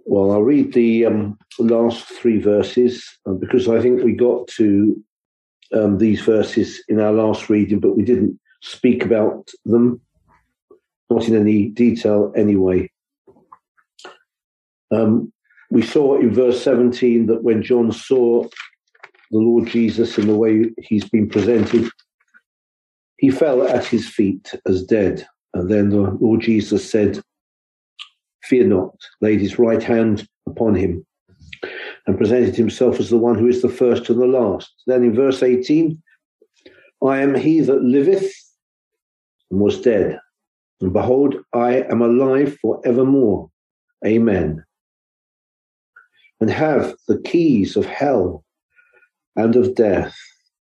Well, I'll read the last three verses because I think we got to these verses in our last reading, but we didn't speak about them, not in any detail anyway. We saw in verse 17 that when John saw the Lord Jesus in the way he's been presented, he fell at his feet as dead. And then the Lord Jesus said, "Fear not," laid his right hand upon him and presented himself as the one who is the first and the last. Then in verse 18, "I am he that liveth and was dead, and behold, I am alive for evermore. Amen. And have the keys of hell and of death.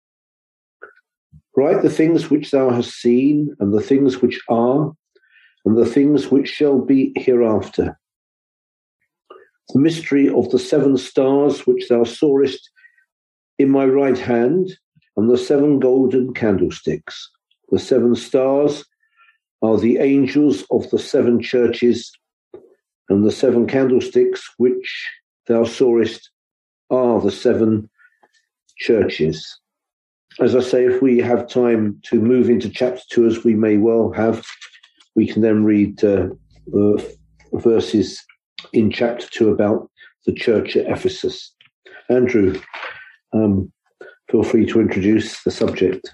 Write the things which thou hast seen, and the things which are, and the things which shall be hereafter. The mystery of the 7 stars which thou sawest in my right hand, and the 7 golden candlesticks. The 7 stars are the angels of the 7 churches, and the 7 candlesticks which thou sawest are the 7 churches." As I say, if we have time to move into chapter 2, as we may well have, we can then read the verses in chapter 2 about the church at Ephesus. Andrew, feel free to introduce the subject.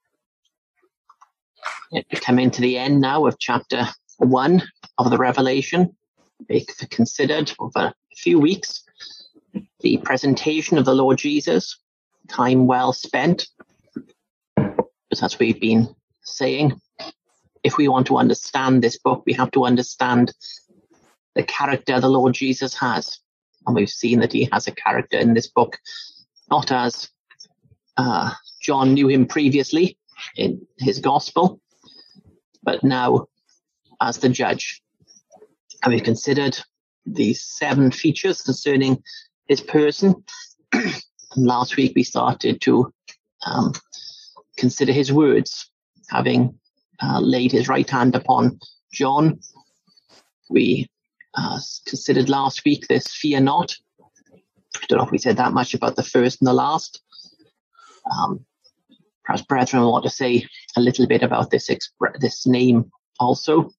We come into the end now of chapter 1 of the Revelation. We've considered over a few weeks the presentation of the Lord Jesus, time well spent. But as we've been saying, if we want to understand this book, we have to understand the character the Lord Jesus has. And we've seen that he has a character in this book, not as John knew him previously in his gospel, but now as the judge. And we've considered these 7 features concerning his person. And last week we started to consider his words, having laid his right hand upon John. We considered last week this "fear not." I don't know if we said that much about the first and the last. Perhaps brethren want to say a little bit about this name also.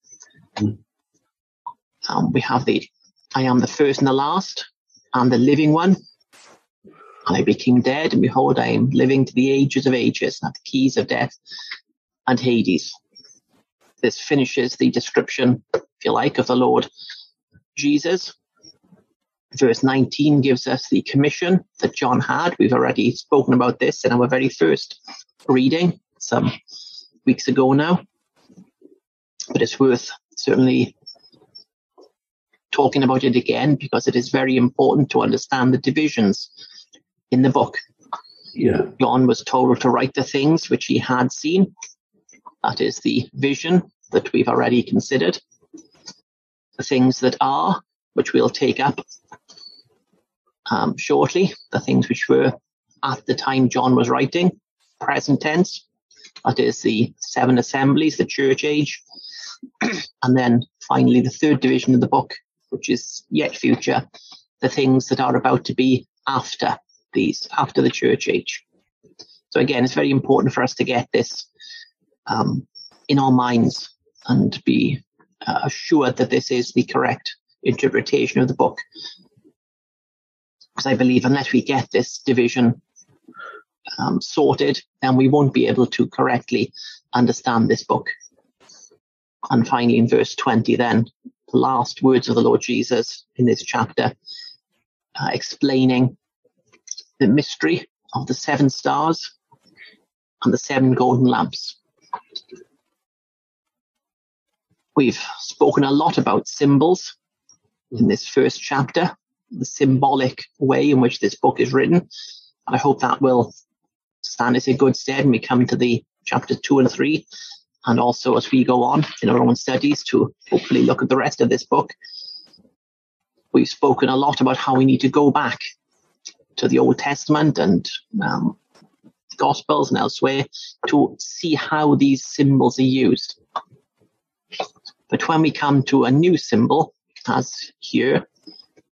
We have the "I am the first and the last, and the living one. And I became dead, and behold, I am living to the ages of ages, and have the keys of death and Hades." This finishes the description, if you like, of the Lord Jesus. Verse 19 gives us the commission that John had. We've already spoken about this in our very first reading some weeks ago now. But it's worth certainly talking about it again, because it is very important to understand the divisions in the book. Yeah. John was told to write the things which he had seen. That is the vision that we've already considered. The things that are, which we'll take up shortly. The things which were at the time John was writing, present tense. That is the 7 assemblies, the church age. And then finally the third division of the book, which is yet future, the things that are about to be after these, after the church age. So again, it's very important for us to get this in our minds and be assured that this is the correct interpretation of the book. Because I believe unless we get this division sorted, then we won't be able to correctly understand this book. And finally, in verse 20 then, the last words of the Lord Jesus in this chapter, explaining the mystery of the 7 stars and the 7 golden lamps. We've spoken a lot about symbols in this first chapter, the symbolic way in which this book is written. And I hope that will stand us in good stead when we come to the chapters 2 and 3, and also as we go on in our own studies to hopefully look at the rest of this book. We've spoken a lot about how we need to go back to the Old Testament and Gospels and elsewhere to see how these symbols are used. But when we come to a new symbol, as here,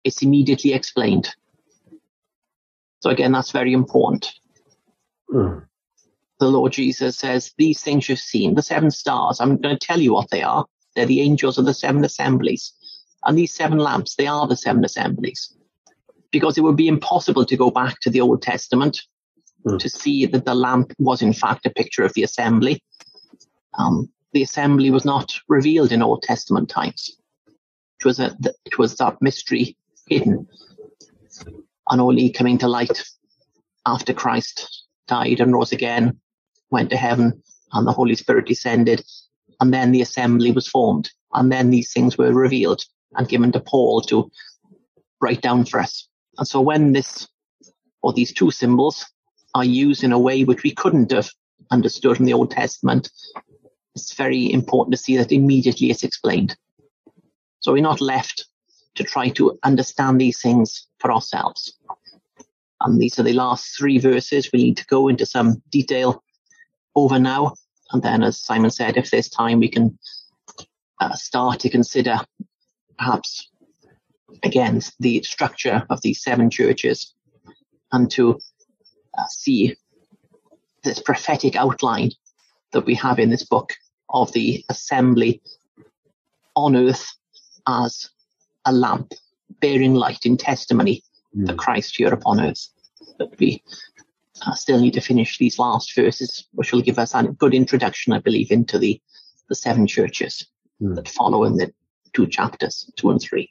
it's immediately explained. So again, that's very important. Mm. The Lord Jesus says, these things you've seen, the 7 stars, I'm going to tell you what they are. They're the angels of the 7 assemblies. And these 7 lamps, they are the 7 assemblies. Because it would be impossible to go back to the Old Testament to see that the lamp was in fact a picture of the assembly. The assembly was not revealed in Old Testament times. It was that mystery hidden and only coming to light after Christ died and rose again, went to heaven, and the Holy Spirit descended, and then the assembly was formed, and then these things were revealed and given to Paul to write down for us. And so when these 2 symbols are used in a way which we couldn't have understood in the Old Testament, it's very important to see that immediately it's explained. So we're not left to try to understand these things for ourselves. And these are the last 3 verses we need to go into some detail over now. And then, as Simon said, if there's time, we can start to consider perhaps, again, the structure of these 7 churches and to see this prophetic outline that we have in this book of the assembly on earth as a lamp bearing light in testimony for Christ here upon earth. But we still need to finish these last verses, which will give us a good introduction, I believe, into the 7 churches that follow in the 2 chapters, 2 and 3.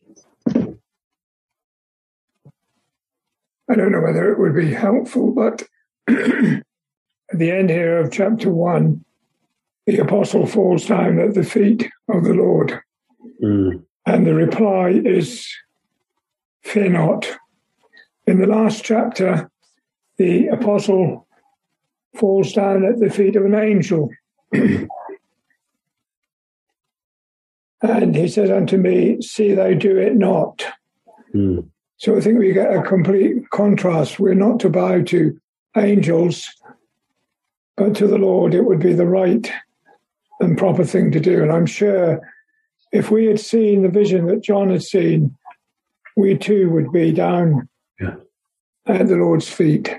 I don't know whether it would be helpful, but at the end here of chapter 1, the apostle falls down at the feet of the Lord. And the reply is, fear not. In the last chapter, the apostle falls down at the feet of an angel. And he says unto me, see thou do it not. So I think we get a complete contrast. We're not to bow to angels, but to the Lord it would be the right and proper thing to do. And I'm sure if we had seen the vision that John had seen, we too would be down at the Lord's feet.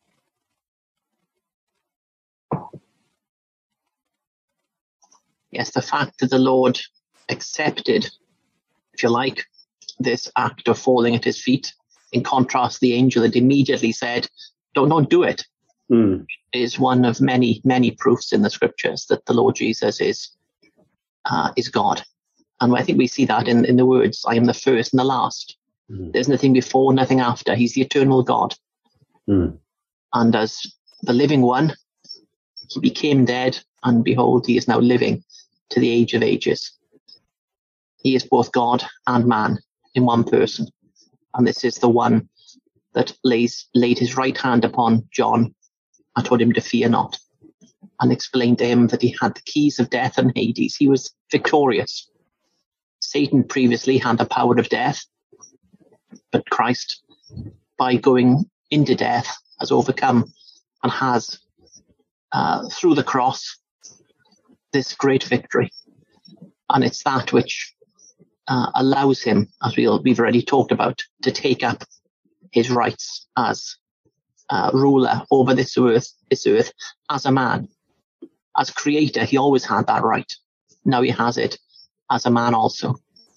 Yes, the fact that the Lord accepted, if you like, this act of falling at his feet, in contrast to the angel that immediately said, don't do it, is one of many, many proofs in the scriptures that the Lord Jesus is God. And I think we see that in the words, I am the first and the last. There's nothing before, nothing after. He's the eternal God. And as the living one, he became dead, and behold, he is now living to the age of ages. He is both God and man in one person. And this is the one that laid his right hand upon John and told him to fear not, and explained to him that he had the keys of death and Hades. He was victorious. Satan previously had the power of death, but Christ, by going into death, has overcome and has, through the cross, this great victory. And it's that which allows him, as we've already talked about, to take up his rights as ruler over this earth as a man. As creator, he always had that right. Now he has it as a man also.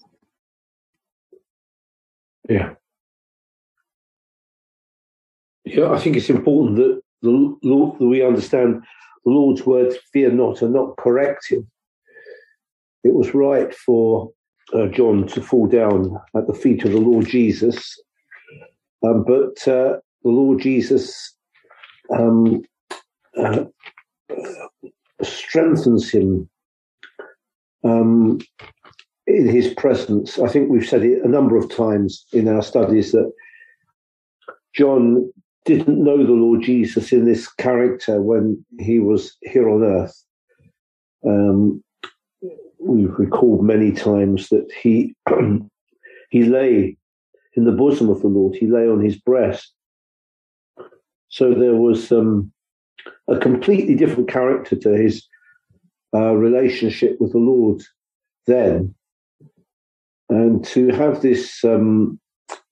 Yeah, I think it's important that that we understand the Lord's words, fear not, are not corrective. It was right for John to fall down at the feet of the Lord Jesus, but the Lord Jesus strengthens him in his presence. I think we've said it a number of times in our studies that John didn't know the Lord Jesus in this character when he was here on earth. We've recalled many times that he lay in the bosom of the Lord. He lay on his breast. So there was a completely different character to his relationship with the Lord then. And to have this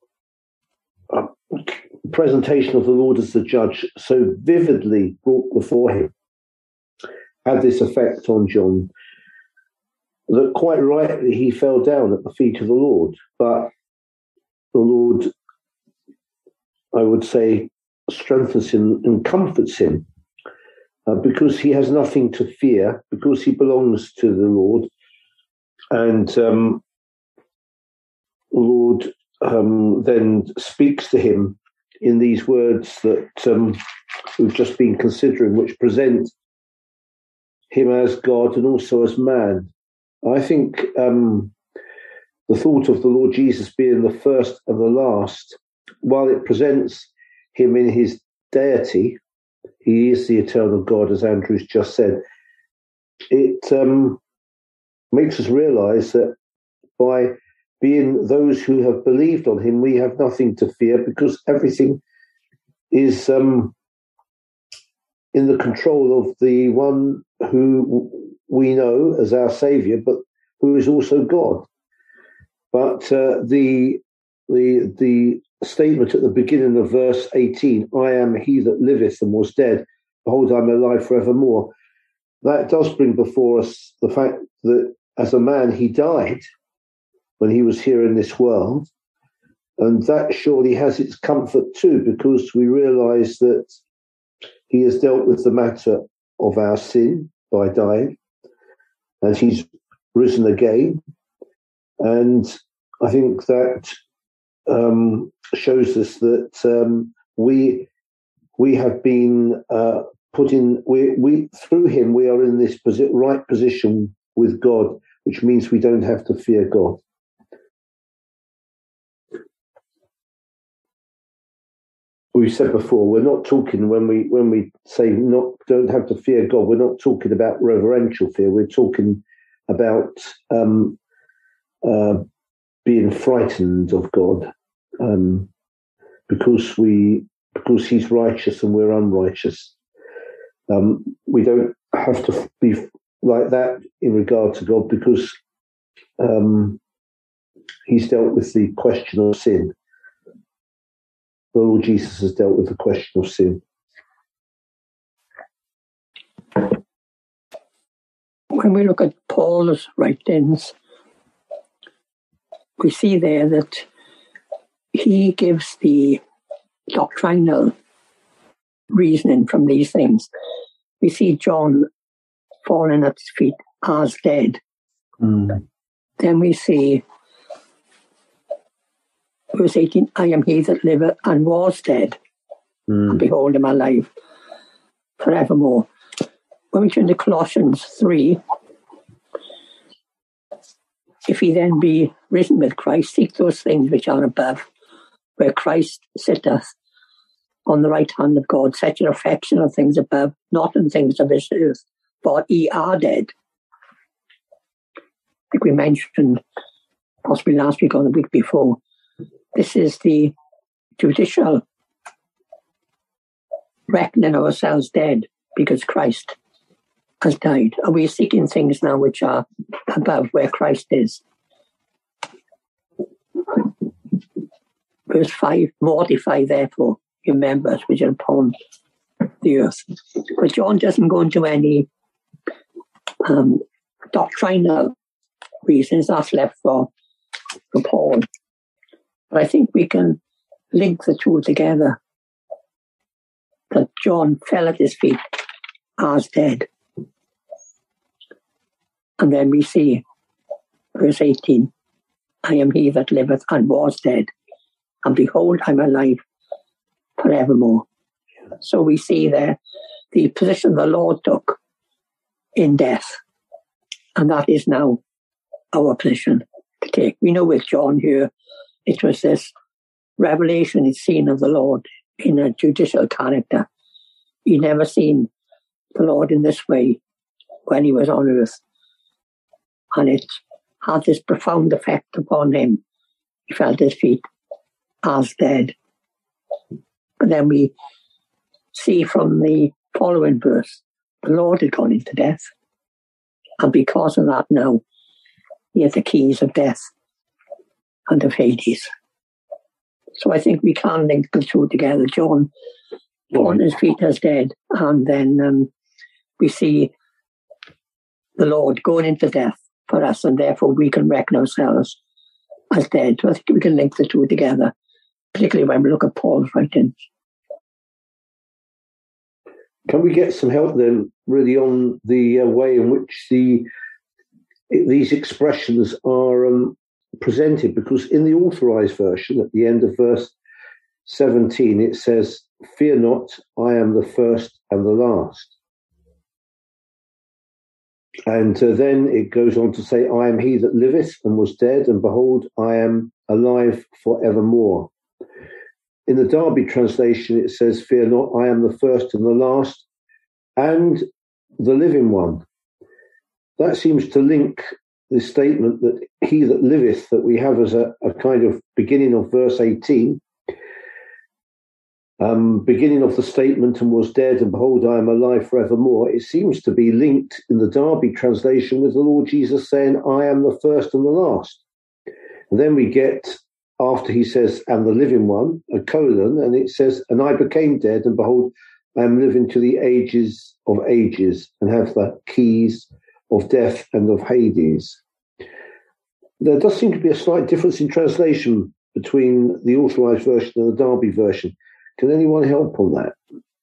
presentation of the Lord as the judge so vividly brought before him had this effect on John that quite rightly he fell down at the feet of the Lord. But the Lord, I would say, strengthens him and comforts him because he has nothing to fear, because he belongs to the Lord. And the Lord then speaks to him in these words that we've just been considering, which present him as God and also as man. I think the thought of the Lord Jesus being the first and the last, while it presents him in his deity, he is the eternal God, as Andrew's just said, it makes us realize that by being those who have believed on him, we have nothing to fear because everything is in the control of the one who we know as our Saviour, but who is also God. But the statement at the beginning of verse 18, I am he that liveth and was dead, behold, I'm alive forevermore. That does bring before us the fact that as a man he died when he was here in this world, and that surely has its comfort too, because we realise that he has dealt with the matter of our sin by dying, and he's risen again. And I think that shows us that we have been put in. We through him we are in this right position with God, which means we don't have to fear God. We said before, we're not talking when we say don't have to fear God. We're not talking about reverential fear. We're talking about being frightened of God, because He's righteous and we're unrighteous. We don't have to be like that in regard to God because He's dealt with the question of sin. The Lord Jesus has dealt with the question of sin. When we look at Paul's writings, we see there that he gives the doctrinal reasoning from these things. We see John falling at his feet as dead. Then we see verse 18, I am he that liveth and was dead. And behold, I'm alive forevermore. When we turn to Colossians 3, if he then be risen with Christ, seek those things which are above, where Christ sitteth on the right hand of God. Set your affection on things above, not on things of this earth, for ye are dead. I think we mentioned, possibly last week or the week before, this is the judicial reckoning ourselves dead because Christ has died. Are we seeking things now which are above where Christ is? Verse 5, mortify therefore your members which are upon the earth. But John doesn't go into any doctrinal reasons. That's left for Paul. But I think we can link the two together. That John fell at his feet as dead. And then we see verse 18, I am he that liveth and was dead. And behold, I'm alive forevermore. So we see there the position the Lord took in death. And that is now our position to take. We know with John here, it was this revelation he'd seen of the Lord in a judicial character. He'd never seen the Lord in this way when he was on earth. And it had this profound effect upon him. He felt his feet as dead. But then we see from the following verse, the Lord had gone into death. And because of that now, he has the keys of death and of Hades. So I think we can link the two together. John on his feet as dead, and then we see the Lord going into death for us, and therefore we can reckon ourselves as dead. So I think we can link the two together, particularly when we look at Paul's writings. Can we get some help then, really, on the way in which these expressions are presented? Because in the Authorized Version, at the end of verse 17, it says, "Fear not, I am the first and the last." And then it goes on to say, "I am he that liveth and was dead, and behold, I am alive forevermore." In the Darby translation, it says, "Fear not, I am the first and the last, and the living one." That seems to link the statement that he that liveth, that we have as a kind of beginning of verse 18, beginning of the statement, "and was dead, and behold, I am alive forevermore." It seems to be linked in the Darby translation with the Lord Jesus saying, "I am the first and the last." And then we get, after he says, "and the living one," a colon, and it says, "and I became dead, and behold, I am living to the ages of ages, and have the keys of death and of Hades." There does seem to be a slight difference in translation between the Authorized Version and the Darby version. Can anyone help on that?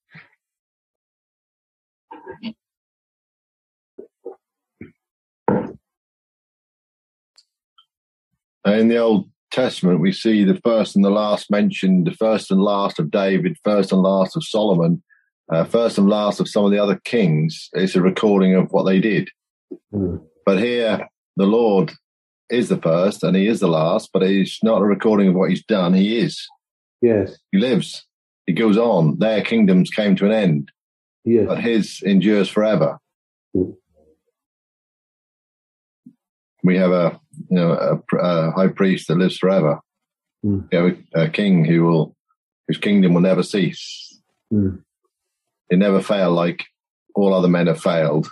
In the Old Testament, we see the first and the last mentioned, the first and last of David, first and last of Solomon, first and last of some of the other kings. It's a recording of what they did. But here, the Lord is the first and he is the last, but it's not a recording of what he's done. He is. Yes. He lives. He goes on. Their kingdoms came to an end. Yes. But his endures forever. We have a high priest that lives forever. We have a king whose kingdom will never cease. He never fail like all other men have failed.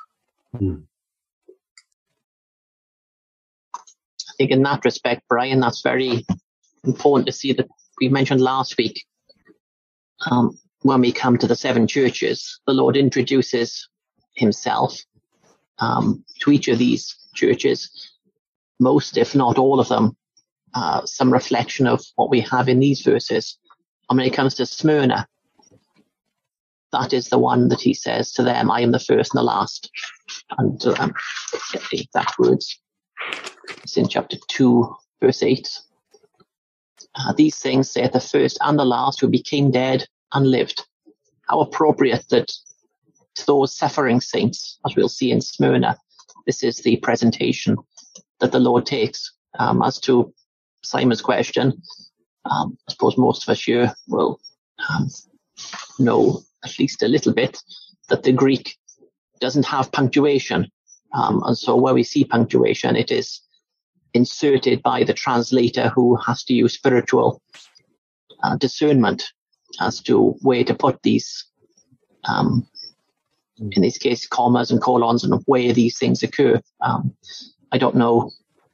I think in that respect, Brian, that's very important to see that we mentioned last week. When we come to the seven churches, the Lord introduces himself to each of these churches. Most, if not all of them, some reflection of what we have in these verses. And when it comes to Smyrna, that is the one that he says to them, "I am the first and the last." And get the exact words. It's in chapter 2, verse 8. "These things saith the first and the last, who became dead and lived." How appropriate that to those suffering saints, as we'll see in Smyrna, this is the presentation that the Lord takes. As to Simon's question, I suppose most of us here will know at least a little bit that the Greek doesn't have punctuation. And so where we see punctuation, it is inserted by the translator, who has to use spiritual discernment as to where to put these, in this case, commas and colons, and where these things occur. I don't know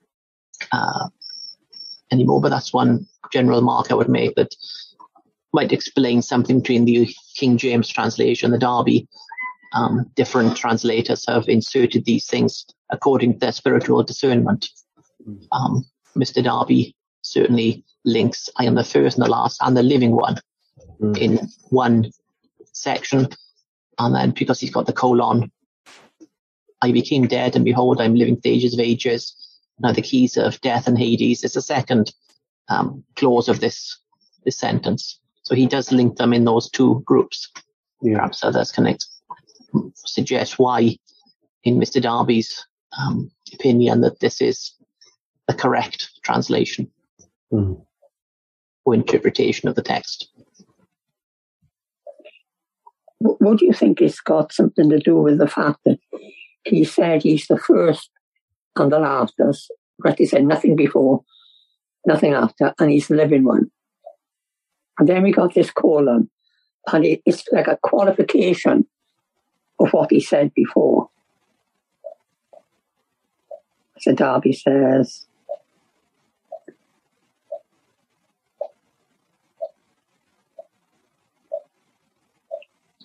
anymore, but that's one general mark I would make that might explain something between the King James translation, the Darby. Different translators have inserted these things according to their spiritual discernment. Mr. Darby certainly links "I am the first and the last and the living one" in one section, and then because he's got the colon, "I became dead, and behold, I'm living to the ages of ages. Now the keys of death and Hades" is the second clause of this sentence. So he does link them in those two groups. Yeah. Perhaps others can suggest why, in Mr. Darby's opinion, that this is the correct translation or interpretation of the text. What do you think it's got something to do with the fact that he said he's the first and the last, but he said nothing before, nothing after, and he's the living one. And then we got this colon, and it's like a qualification of what he said before. So Darby says,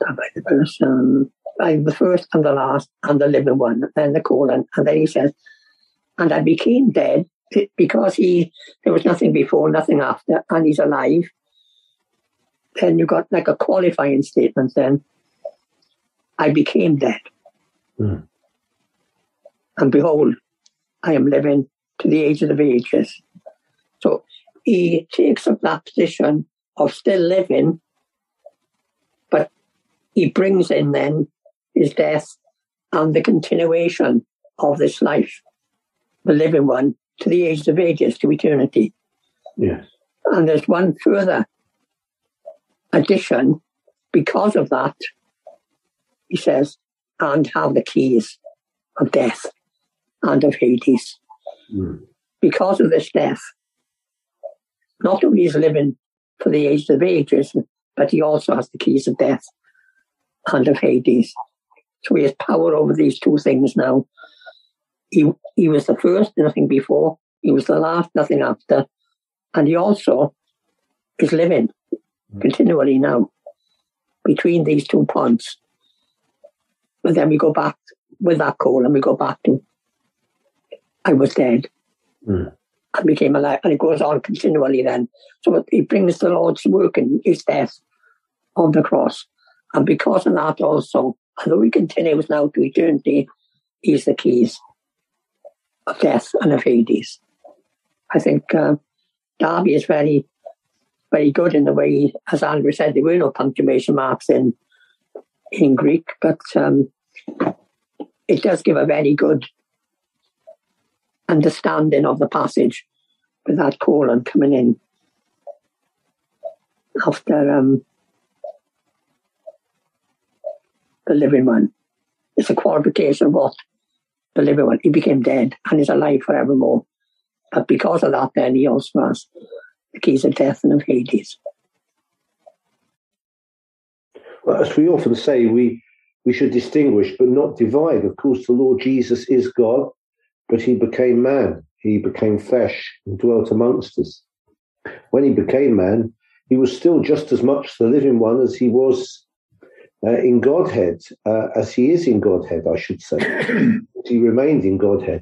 start by the verse. By the first and the last and the living one, then the colon, and then he says, and I became dead because there was nothing before, nothing after, and he's alive. Then you got like a qualifying statement then. I became dead. And behold, I am living to the age of the ages. So he takes up that position of still living, but he brings in then his death and the continuation of this life, the living one, to the age of ages, to eternity. Yes. And there's one further addition because of that. He says, and have the keys of death and of Hades. Because of this death, not only is living for the age of ages, but he also has the keys of death and of Hades. So he has power over these two things now. He was the first, nothing before. He was the last, nothing after. And he also is living continually now between these 2 points. But then we go back with that call and we go back to I was dead and became alive. And it goes on continually then. So he brings the Lord's work in his death on the cross. And because of that also, although he continues now to eternity, he's the keys of death and of Hades. I think Darby is very, very good in the way, as Andrew said, there were no punctuation marks in Greek, but it does give a very good understanding of the passage with that colon coming in after the living one. It's a qualification of what the living one. He became dead and is alive forevermore. But because of that, then he also has the keys of death and of Hades. Well, as we often say, we should distinguish but not divide. Of course, the Lord Jesus is God, but he became man. He became flesh and dwelt amongst us. When he became man, he was still just as much the living one as he was in Godhead, as he is in Godhead, I should say. He remained in Godhead.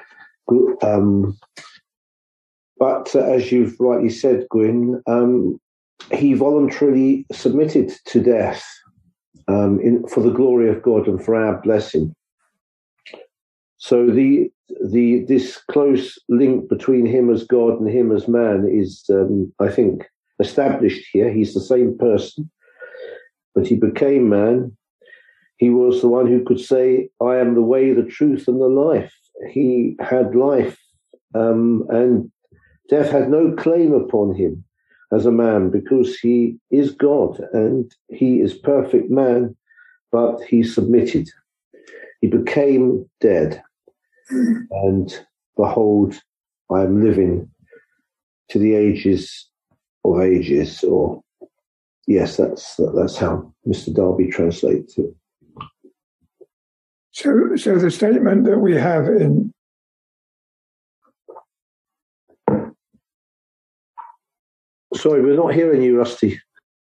But as you've rightly said, Gwyn, he voluntarily submitted to death for the glory of God and for our blessing. So this close link between him as God and him as man is, I think, established here. He's the same person, but he became man. He was the one who could say, I am the way, the truth, and the life. He had life, and death had no claim upon him as a man because he is God and he is perfect man, but he submitted. He became dead. And behold, I am living to the ages of ages. Or yes, that's how Mr. Darby translates it. So the statement that we have in Sorry, we're not hearing you, Rusty.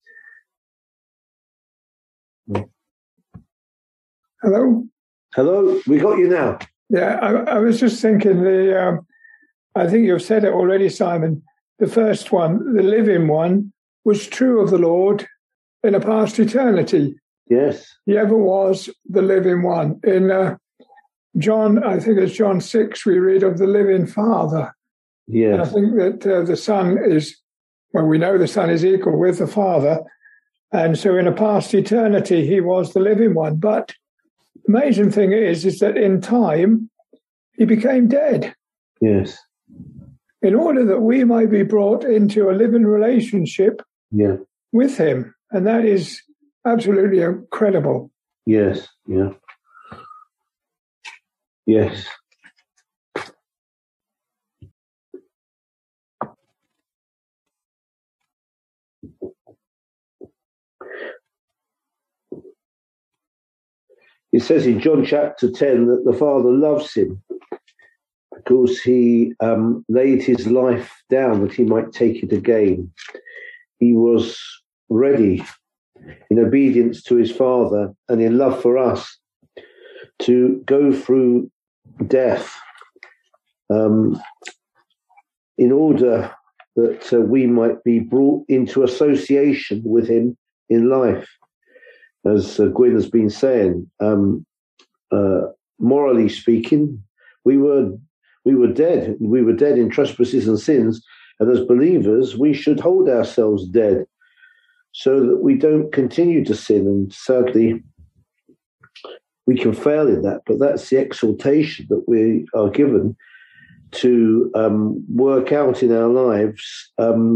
Hello? Hello, we got you now. Yeah, I was just thinking I think you've said it already, Simon. The first one, the living one, was true of the Lord in a past eternity. Yes. He ever was the living one. In John, I think it's John 6, we read of the living Father. Yes. And I think that the Son is, well, we know the Son is equal with the Father. And so in a past eternity, he was the living one. But the amazing thing is that in time, he became dead. Yes. In order that we might be brought into a living relationship with him. And that is absolutely incredible. Yes. Yeah. Yes. It says in John chapter 10 that the Father loves him because he laid his life down that he might take it again. He was ready in obedience to his Father and in love for us, to go through death in order that we might be brought into association with him in life. As Gwyn has been saying, morally speaking, we were dead. We were dead in trespasses and sins, and as believers, we should hold ourselves dead so that we don't continue to sin. And sadly, we can fail in that, but that's the exhortation that we are given to work out in our lives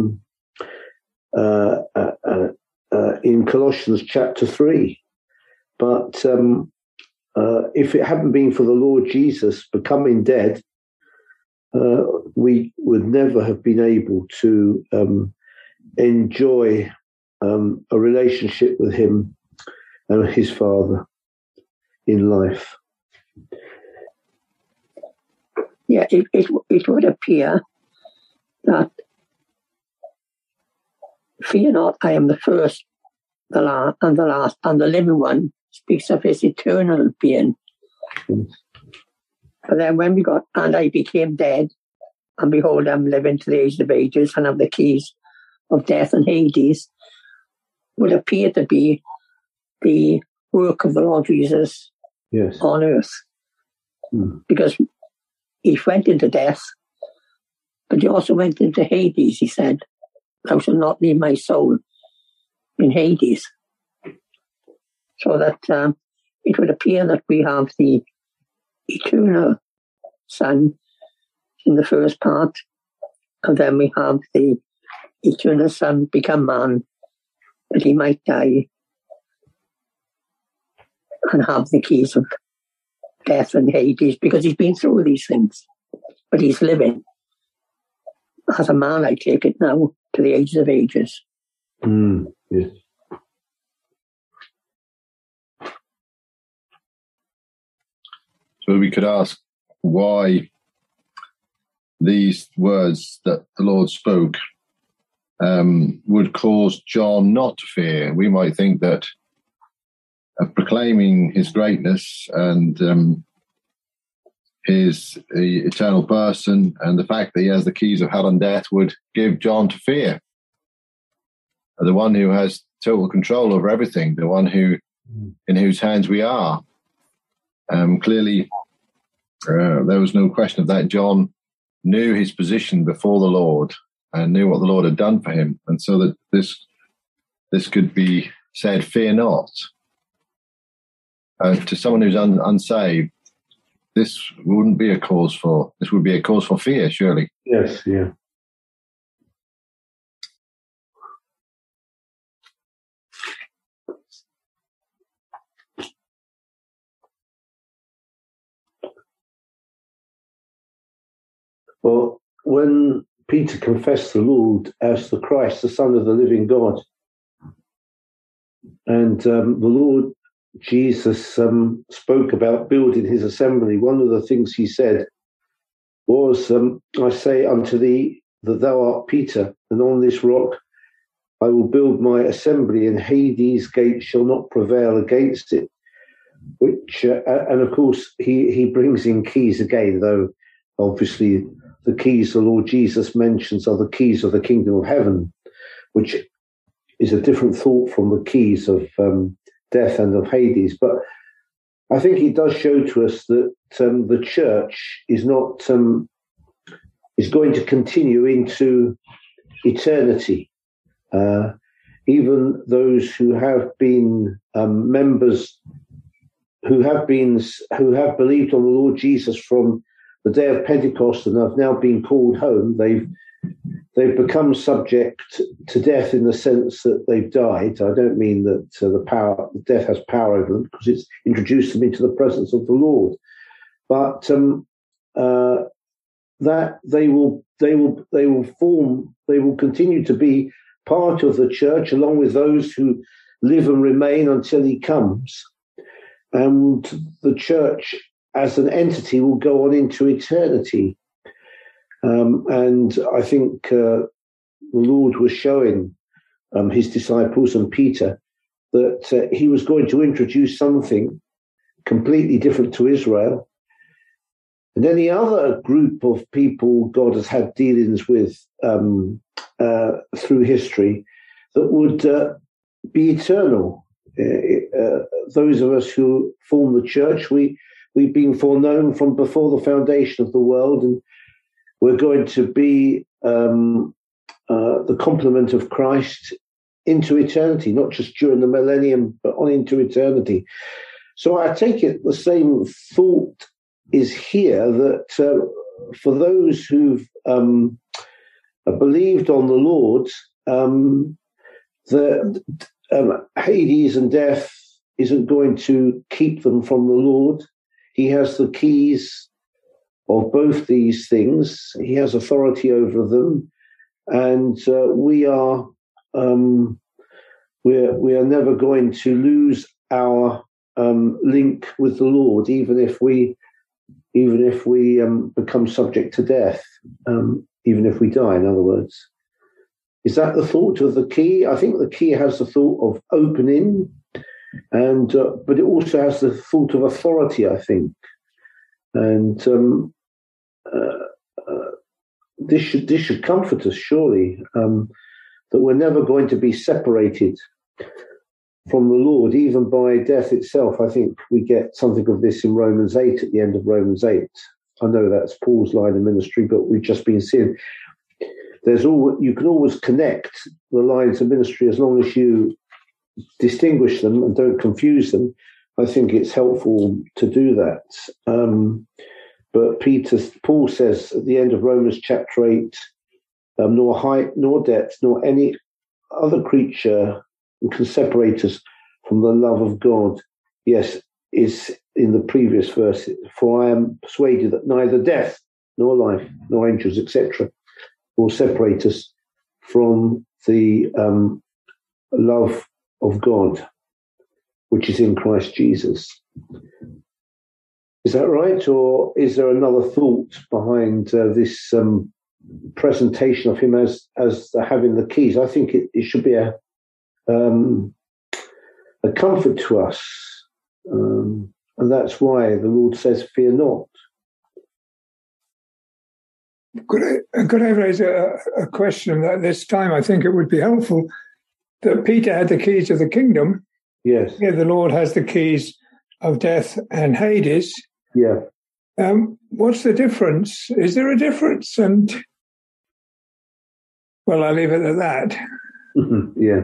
in Colossians chapter 3. But if it hadn't been for the Lord Jesus becoming dead, we would never have been able to enjoy a relationship with him and his Father in life. Yeah, it would appear that fear not, I am the first, the last, and the living one speaks of his eternal being. But then when we got, and I became dead, and behold, I'm living to the age of ages, and have the keys of death and Hades, would appear to be the work of the Lord Jesus on earth. Because he went into death, but he also went into Hades. He said, thou shalt not leave my soul in Hades. So that it would appear that we have the eternal Son in the first part, and then we have the eternal Son become man, that he might die and have the keys of death and Hades, because he's been through these things, but he's living as a man, I take it now, to the ages of ages. Yes. So we could ask why these words that the Lord spoke would cause John not to fear. We might think that proclaiming his greatness and his eternal person and the fact that he has the keys of hell and death would give John to fear. The one who has total control over everything, the one who in whose hands we are. Clearly, there was no question of that. John knew his position before the Lord and knew what the Lord had done for him. And so that this could be said, fear not. To someone who's unsaved, this would be a cause for fear, surely. Yes, yeah. Well, when Peter confessed the Lord as the Christ, the Son of the living God, and the Lord Jesus spoke about building his assembly, one of the things he said was, I say unto thee that thou art Peter, and on this rock I will build my assembly, and Hades' gate shall not prevail against it. Which, and of course, he brings in keys again, though obviously the keys the Lord Jesus mentions are the keys of the kingdom of heaven, which is a different thought from the keys of death and of Hades. But I think it does show to us that the church is not is going to continue into eternity. Even those who have been members, who have believed on the Lord Jesus from the day of Pentecost and have now been called home, they've become subject to death in the sense that they've died. I don't mean that death has power over them, because it's introduced them into the presence of the Lord. But that they will continue to be part of the church, along with those who live and remain until he comes. And the church as an entity will go on into eternity. And I think the Lord was showing his disciples and Peter that he was going to introduce something completely different to Israel. And any other group of people God has had dealings with through history that would be eternal. Those of us who form the church, we've been foreknown from before the foundation of the world, and we're going to be the complement of Christ into eternity, not just during the millennium, but on into eternity. So I take it the same thought is here, that for those who've believed on the Lord, the Hades and death isn't going to keep them from the Lord. He has the keys of both these things. He has authority over them, and we are never going to lose our link with the Lord, even if we become subject to death, even if we die. In other words, is that the thought of the key? I think the key has the thought of opening, and but it also has the thought of authority, I think, and this should comfort us, surely, that we're never going to be separated from the Lord, even by death itself. I think we get something of this in Romans 8, at the end of Romans 8. I know that's Paul's line of ministry, but we've just been seeing you can always connect the lines of ministry as long as you distinguish them and don't confuse them. I think it's helpful to do that. But Paul says at the end of Romans chapter 8, nor height, nor depth, nor any other creature can separate us from the love of God. Yes, is in the previous verse, for I am persuaded that neither death, nor life, nor angels, etc., will separate us from the love of God, which is in Christ Jesus. Is that right? Or is there another thought behind this presentation of him as having the keys? I think it should be a comfort to us, and that's why the Lord says, "Fear not." Could I raise a question at this time? I think it would be helpful that Peter had the keys of the kingdom. Yes. Here the Lord has the keys of death and Hades. Yeah. What's the difference? Is there a difference? And well, I'll leave it at that. Yeah.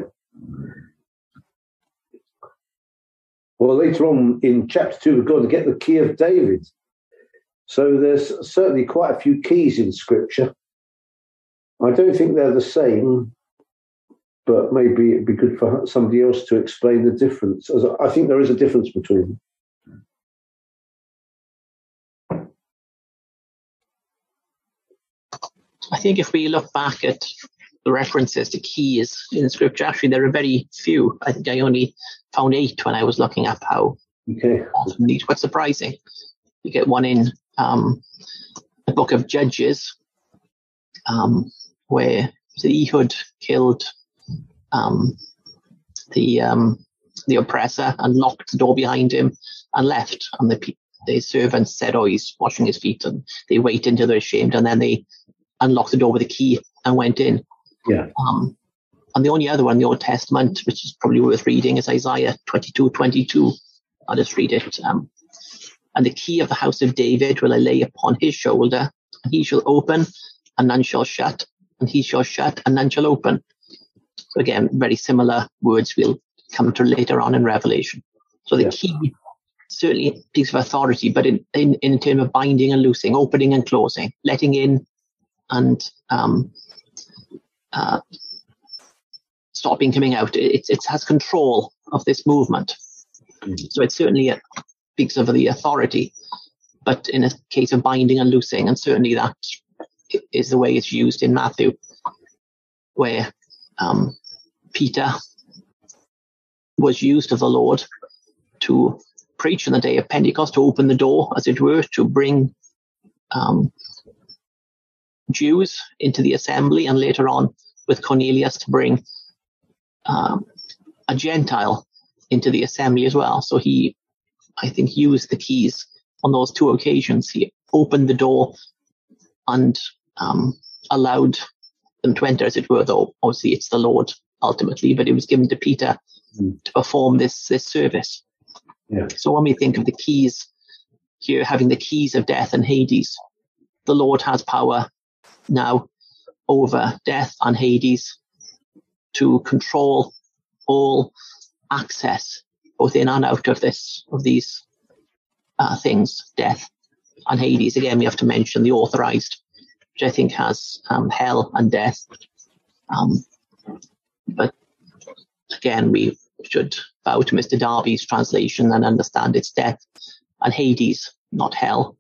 Well, later on in chapter 2, we've got to get the key of David. So there's certainly quite a few keys in Scripture. I don't think they're the same, but maybe it'd be good for somebody else to explain the difference. I think there is a difference between them. I think if we look back at the references to keys in Scripture, actually there are very few. I think I only found 8 when I was looking up how often these. What's surprising, you get one in the book of Judges, where Ehud killed the oppressor and locked the door behind him and left. And the servants said, "Oh, he's washing his feet," and they waited until they're ashamed, and then they unlocked the door with a key and went in. Yeah. And the only other one in the Old Testament, which is probably worth reading, is Isaiah 22:22. I'll just read it. And the key of the house of David will I lay upon his shoulder, and he shall open, and none shall shut, and he shall shut, and none shall open. So again, very similar words we'll come to later on in Revelation. So the key certainly speaks of authority, but in terms of binding and loosing, opening and closing, letting in and stopping, coming out. It has control of this movement. So it certainly speaks of the authority, but in a case of binding and loosing, and certainly that is the way it's used in Matthew, where Peter was used of the Lord to preach on the day of Pentecost, to open the door, as it were, to bring Jews into the assembly, and later on with Cornelius to bring a Gentile into the assembly as well. So he, I think, used the keys on those two occasions. He opened the door and allowed them to enter, as it were, though obviously it's the Lord ultimately, but it was given to Peter to perform this service. Yeah. So when we think of the keys here, having the keys of death and Hades, the Lord has power now over death and Hades to control all access, both in and out of these things, death and Hades. Again, we have to mention the authorized, which I think has hell and death. But again, we should bow to Mr. Darby's translation and understand it's death and Hades, not hell.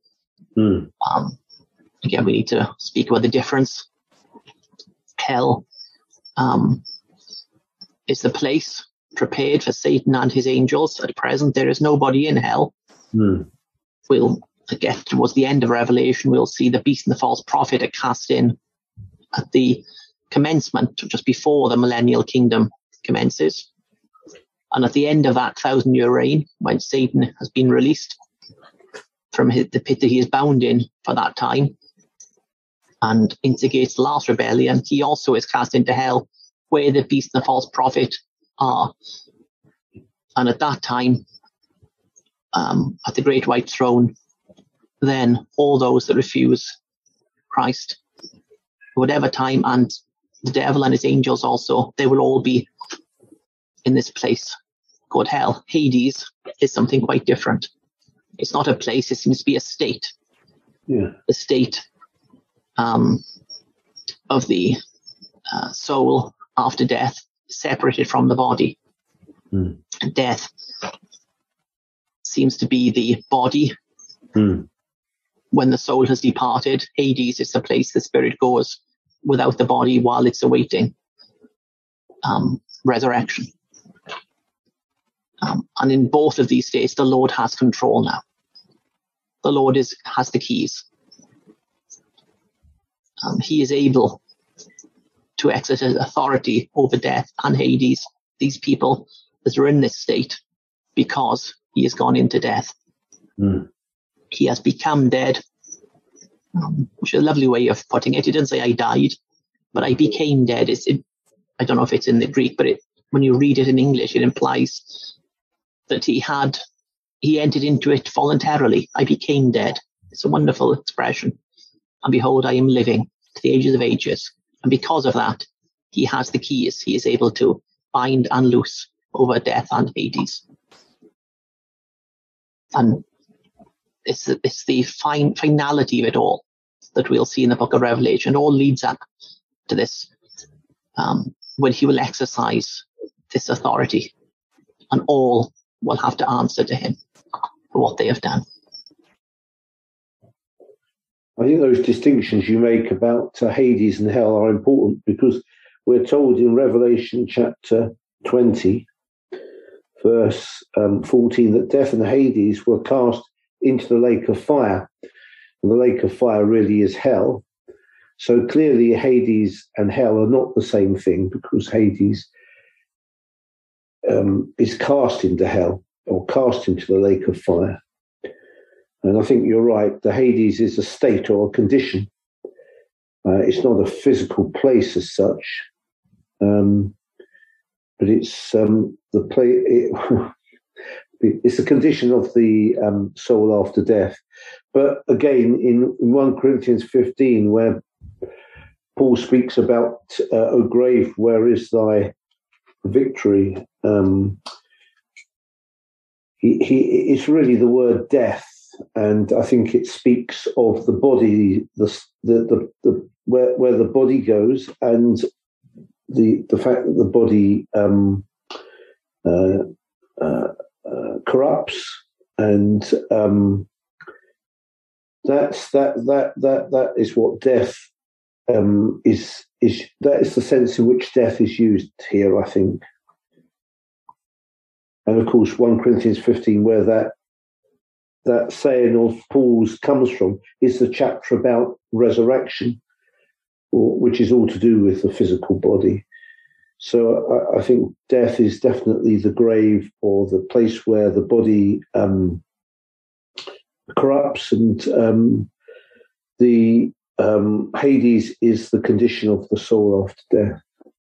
Again, we need to speak about the difference. Hell is the place prepared for Satan and his angels. At present, there is nobody in hell. We'll get towards the end of Revelation, we'll see the beast and the false prophet are cast in at the commencement, just before the millennial kingdom commences. And at the end of that 1,000-year reign, when Satan has been released from the pit that he is bound in for that time and instigates the last rebellion, he also is cast into hell, where the beast and the false prophet are. And at that time, at the great white throne, then all those that refuse Christ, whatever time, and the devil and his angels also, they will all be in this place called hell. Hades is something quite different. It's not a place, it seems to be a state. Yeah. The state of the soul after death, separated from the body. And death seems to be the body. When the soul has departed, Hades is the place the spirit goes without the body while it's awaiting resurrection. And in both of these states, the Lord has control now. The Lord has the keys. He is able to exercise authority over death and Hades, these people that are in this state, because he has gone into death. He has become dead, which is a lovely way of putting it. He didn't say I died, but I became dead. I don't know if it's in the Greek, but when you read it in English, it implies that he entered into it voluntarily. I became dead. It's a wonderful expression. And behold, I am living to the ages of ages. And because of that, he has the keys. He is able to bind and loose over death and Hades. And it's the finality of it all that we'll see in the book of Revelation. It all leads up to this, when he will exercise this authority, and all will have to answer to him for what they have done. I think those distinctions you make about Hades and hell are important, because we're told in Revelation chapter 20, verse 14, that death and Hades were cast into the lake of fire. And the lake of fire really is hell. So clearly Hades and hell are not the same thing, because Hades is cast into hell, or cast into the lake of fire. And I think you're right, the Hades is a state or a condition. It's not a physical place as such, but it's the place. It's a condition of the soul after death. But again, in 1 Corinthians 15, where Paul speaks about, O grave, where is thy victory? It's really the word death, and I think it speaks of the body, where the body goes, and the fact that the body corrupts, and that is what death is. That is the sense in which death is used here, I think. And of course, 1 Corinthians 15, where that saying of Paul's comes from, is the chapter about resurrection, which is all to do with the physical body. So I think death is definitely the grave, or the place where the body corrupts, and the Hades is the condition of the soul after death.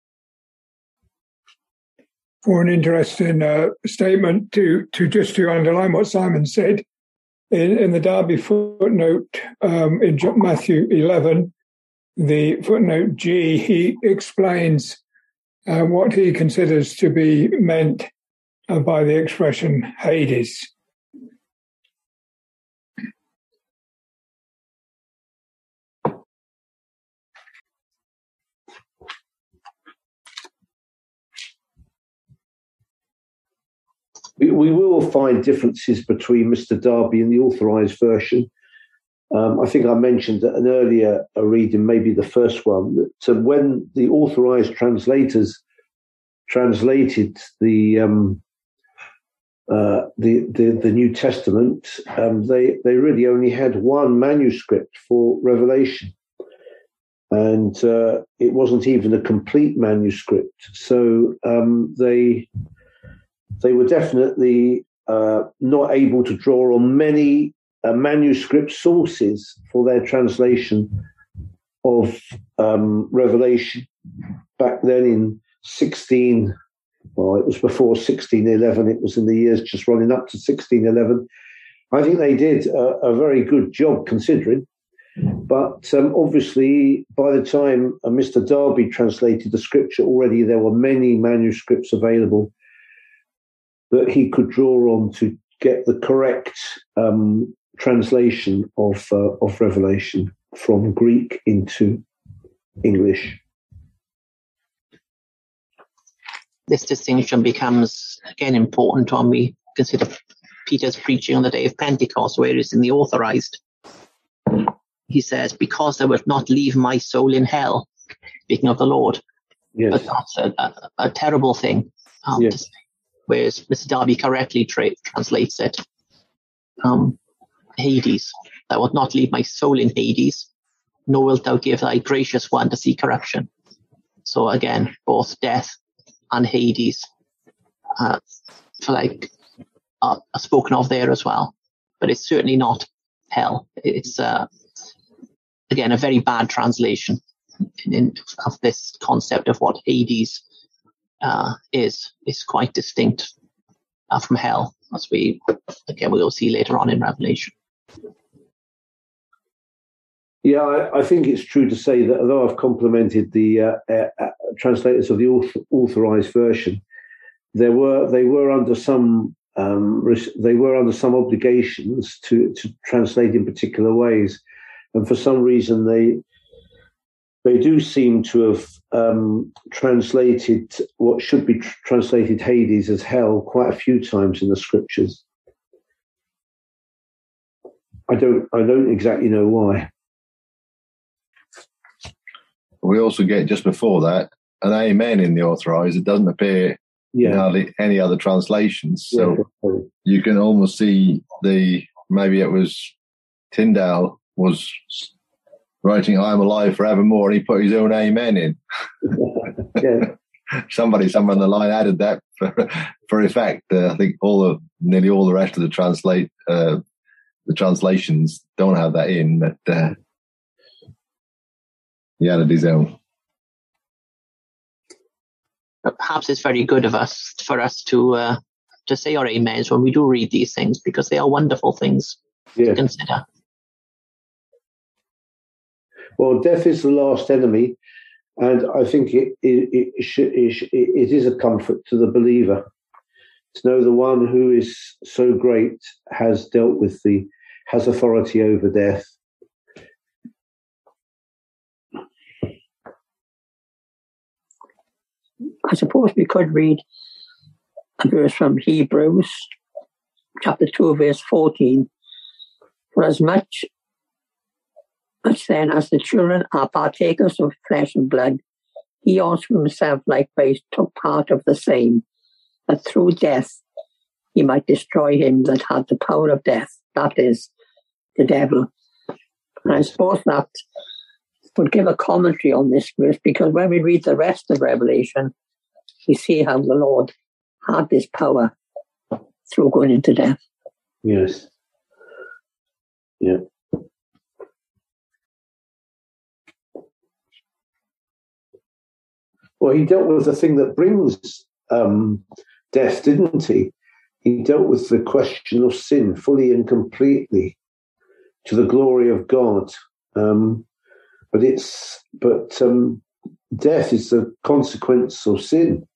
For an interesting statement to underline what Simon said, in the Darby footnote in Matthew 11, the footnote G, he explains what he considers to be meant by the expression Hades. We will find differences between Mr. Darby and the authorised version. I think I mentioned that an earlier reading, maybe the first one, that when the authorised translators translated the New Testament, they really only had one manuscript for Revelation, and it wasn't even a complete manuscript. So they were definitely not able to draw on many manuscript sources for their translation of Revelation back then in it was before 1611, it was in the years just running up to 1611. I think they did a very good job considering, but obviously by the time Mr. Darby translated the scripture, already there were many manuscripts available that he could draw on to get the correct translation of Revelation from Greek into English. This distinction becomes again important when we consider Peter's preaching on the day of Pentecost, where it's in the authorized. He says, "Because thou wilt not leave my soul in hell," speaking of the Lord. Yes. But that's a terrible thing to say. Whereas Mr. Darby correctly translates it, Hades. "Thou wilt not leave my soul in Hades, nor wilt thou give thy gracious one to see corruption." So again, both death and Hades are spoken of there as well. But it's certainly not hell. It's, again, a very bad translation of this concept of what Hades is quite distinct from hell, as we'll see later on in Revelation. Yeah, I think it's true to say that although I've complimented the translators of the authorized version, they were under some obligations to translate in particular ways, and for some reason they do seem to have translated what should be translated Hades as hell quite a few times in the scriptures. I don't exactly know why. We also get just before that an amen in the authorized. It doesn't appear in hardly any other translations. So you can almost see maybe it was Tyndale was writing "I am alive forevermore" and he put his own amen in. Yeah. Somebody somewhere on the line added that for effect. I think nearly all the rest of the translations don't have that in, but he added his own. But perhaps it's very good for us to say our amens when we do read these things, because they are wonderful things to consider. Well, death is the last enemy, and I think it is a comfort to the believer to know the one who is so great has authority over death. I suppose we could read a verse from Hebrews, chapter 2, verse 14. "For as much then as the children are partakers of flesh and blood, he also himself likewise took part of the same, that through death he might destroy him that had the power of death, that is, the devil." And I suppose that would give a commentary on this verse, because when we read the rest of Revelation, we see how the Lord had this power through going into death. Yes. Yeah. Well, he dealt with the thing that brings death, didn't he? He dealt with the question of sin fully and completely to the glory of God. But death is the consequence of sin.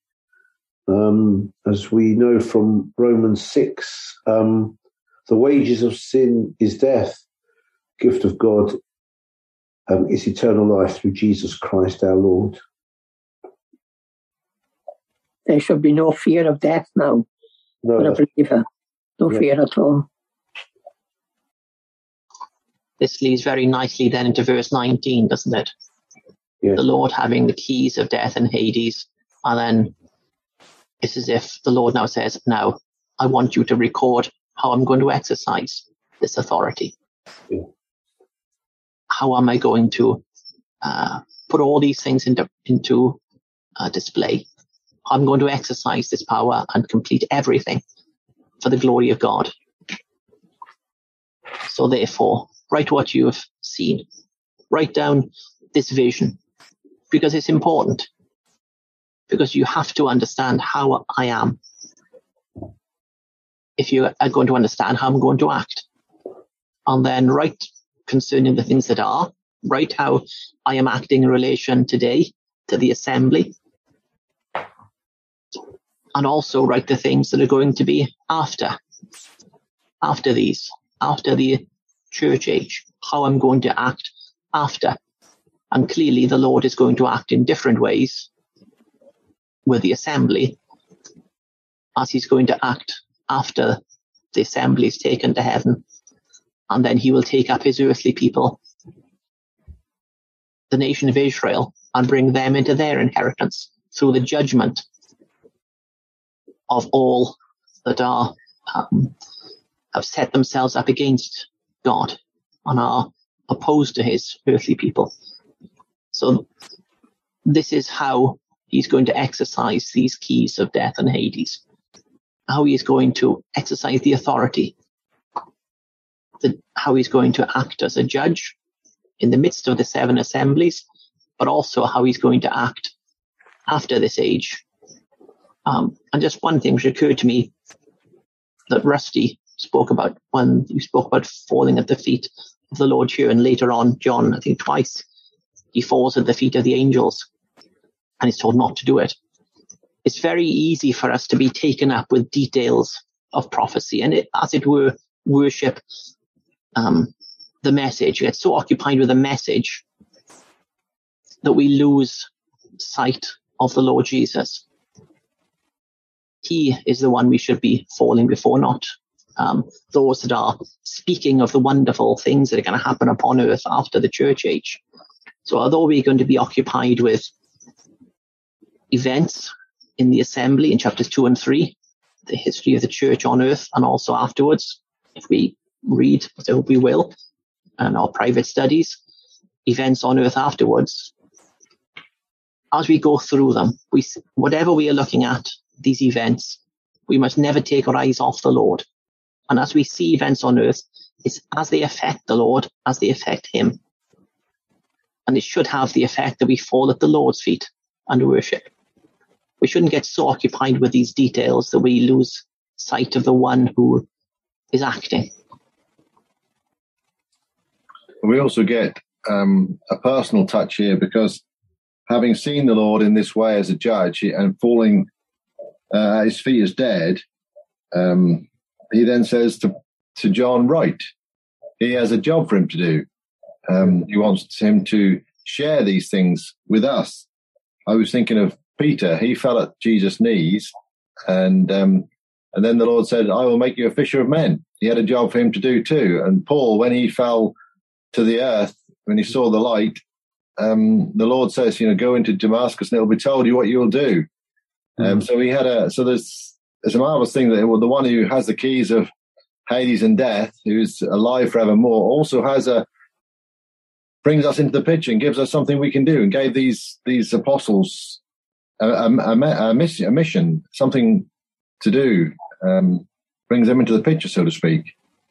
As we know from Romans 6, the wages of sin is death. Gift of God is eternal life through Jesus Christ our Lord. There should be no fear of death now for a believer. No fear at all. This leads very nicely then into verse 19, doesn't it? Yeah. The Lord having the keys of death and Hades. And then it's as if the Lord now says, now, I want you to record how I'm going to exercise this authority. Yeah. How am I going to put all these things into display? I'm going to exercise this power and complete everything for the glory of God. So therefore, write what you have seen. Write down this vision, because it's important. Because you have to understand how I am. If you are going to understand how I'm going to act. And then write concerning the things that are. Write how I am acting in relation today to the assembly. And also write the things that are going to be after the church age, how I'm going to act after. And clearly the Lord is going to act in different ways with the assembly, as he's going to act after the assembly is taken to heaven. And then he will take up his earthly people, the nation of Israel, and bring them into their inheritance through the judgment of all that are have set themselves up against God and are opposed to his earthly people. So this is how he's going to exercise these keys of death and Hades, how he is going to exercise the authority, how he's going to act as a judge in the midst of the 7 assemblies, but also how he's going to act after this age. And just one thing which occurred to me that Rusty spoke about when you spoke about falling at the feet of the Lord here, and later on, John, I think twice, he falls at the feet of the angels and is told not to do it. It's very easy for us to be taken up with details of prophecy and, as it were, worship the message. You get so occupied with the message that we lose sight of the Lord Jesus. He is the one we should be falling before, not those that are speaking of the wonderful things that are going to happen upon earth after the church age. So although we're going to be occupied with events in the assembly in chapters 2 and 3, the history of the church on earth, and also afterwards, if we read, which I hope we will, and our private studies, events on earth afterwards, as we go through them, whatever we are looking at, these events, we must never take our eyes off the Lord. And as we see events on earth, it's as they affect the Lord, as they affect him. And it should have the effect that we fall at the Lord's feet and worship. We shouldn't get so occupied with these details that we lose sight of the one who is acting. We also get a personal touch here, because having seen the Lord in this way as a judge and falling at his feet as dead, he then says to John, right, he has a job for him to do. He wants him to share these things with us. I was thinking of Peter. He fell at Jesus' knees, and then the Lord said, I will make you a fisher of men. He had a job for him to do too. And Paul, when he fell to the earth, when he saw the light, the Lord says, go into Damascus and it'll be told you what you'll do. So he had so there's a marvelous thing that the one who has the keys of Hades and death, who's alive forevermore, also brings us into the picture and gives us something we can do, and gave these apostles a mission, something to do, brings them into the picture, so to speak.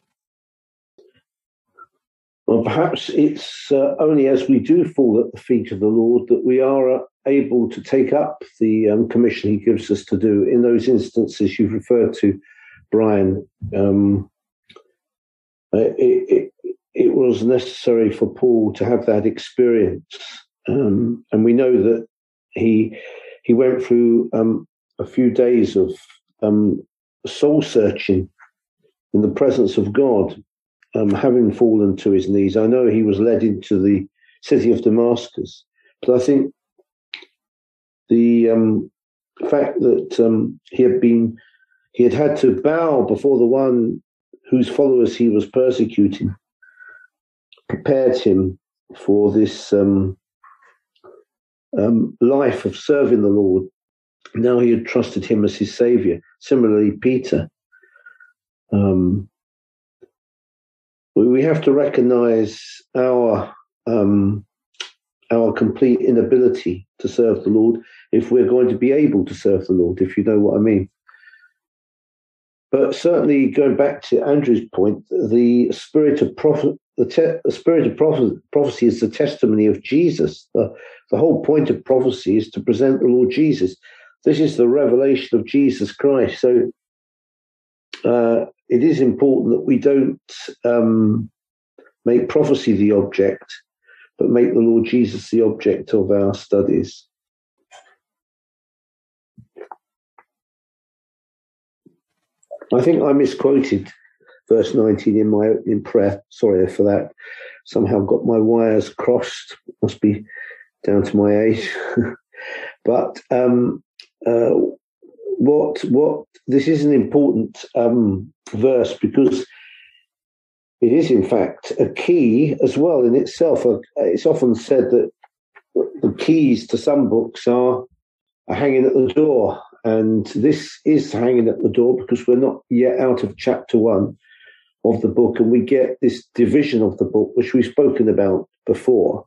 Well, perhaps it's only as we do fall at the feet of the Lord that we are able to take up the commission he gives us to do. In those instances you've referred to, Brian, it was necessary for Paul to have that experience. And we know that he went through a few days of soul searching in the presence of God, having fallen to his knees. I know he was led into the city of Damascus, but I think the fact that he had to bow before the one whose followers he was persecuting prepared him for this life of serving the Lord. Now he had trusted him as his saviour. Similarly, Peter. We have to recognise our complete inability to serve the Lord if we're going to be able to serve the Lord, if you know what I mean. But certainly, going back to Andrew's point, the spirit of prophecy is the testimony of Jesus. The whole point of prophecy is to present the Lord Jesus. This is the revelation of Jesus Christ. So it is important that we don't make prophecy the object, but make the Lord Jesus the object of our studies. I think I misquoted verse 19 in my opening prayer. Sorry for that. Somehow got my wires crossed. Must be down to my age. But this is an important verse because it is, in fact, a key as well in itself. It's often said that the keys to some books are hanging at the door. And this is hanging at the door because we're not yet out of chapter 1 of the book. And we get this division of the book, which we've spoken about before.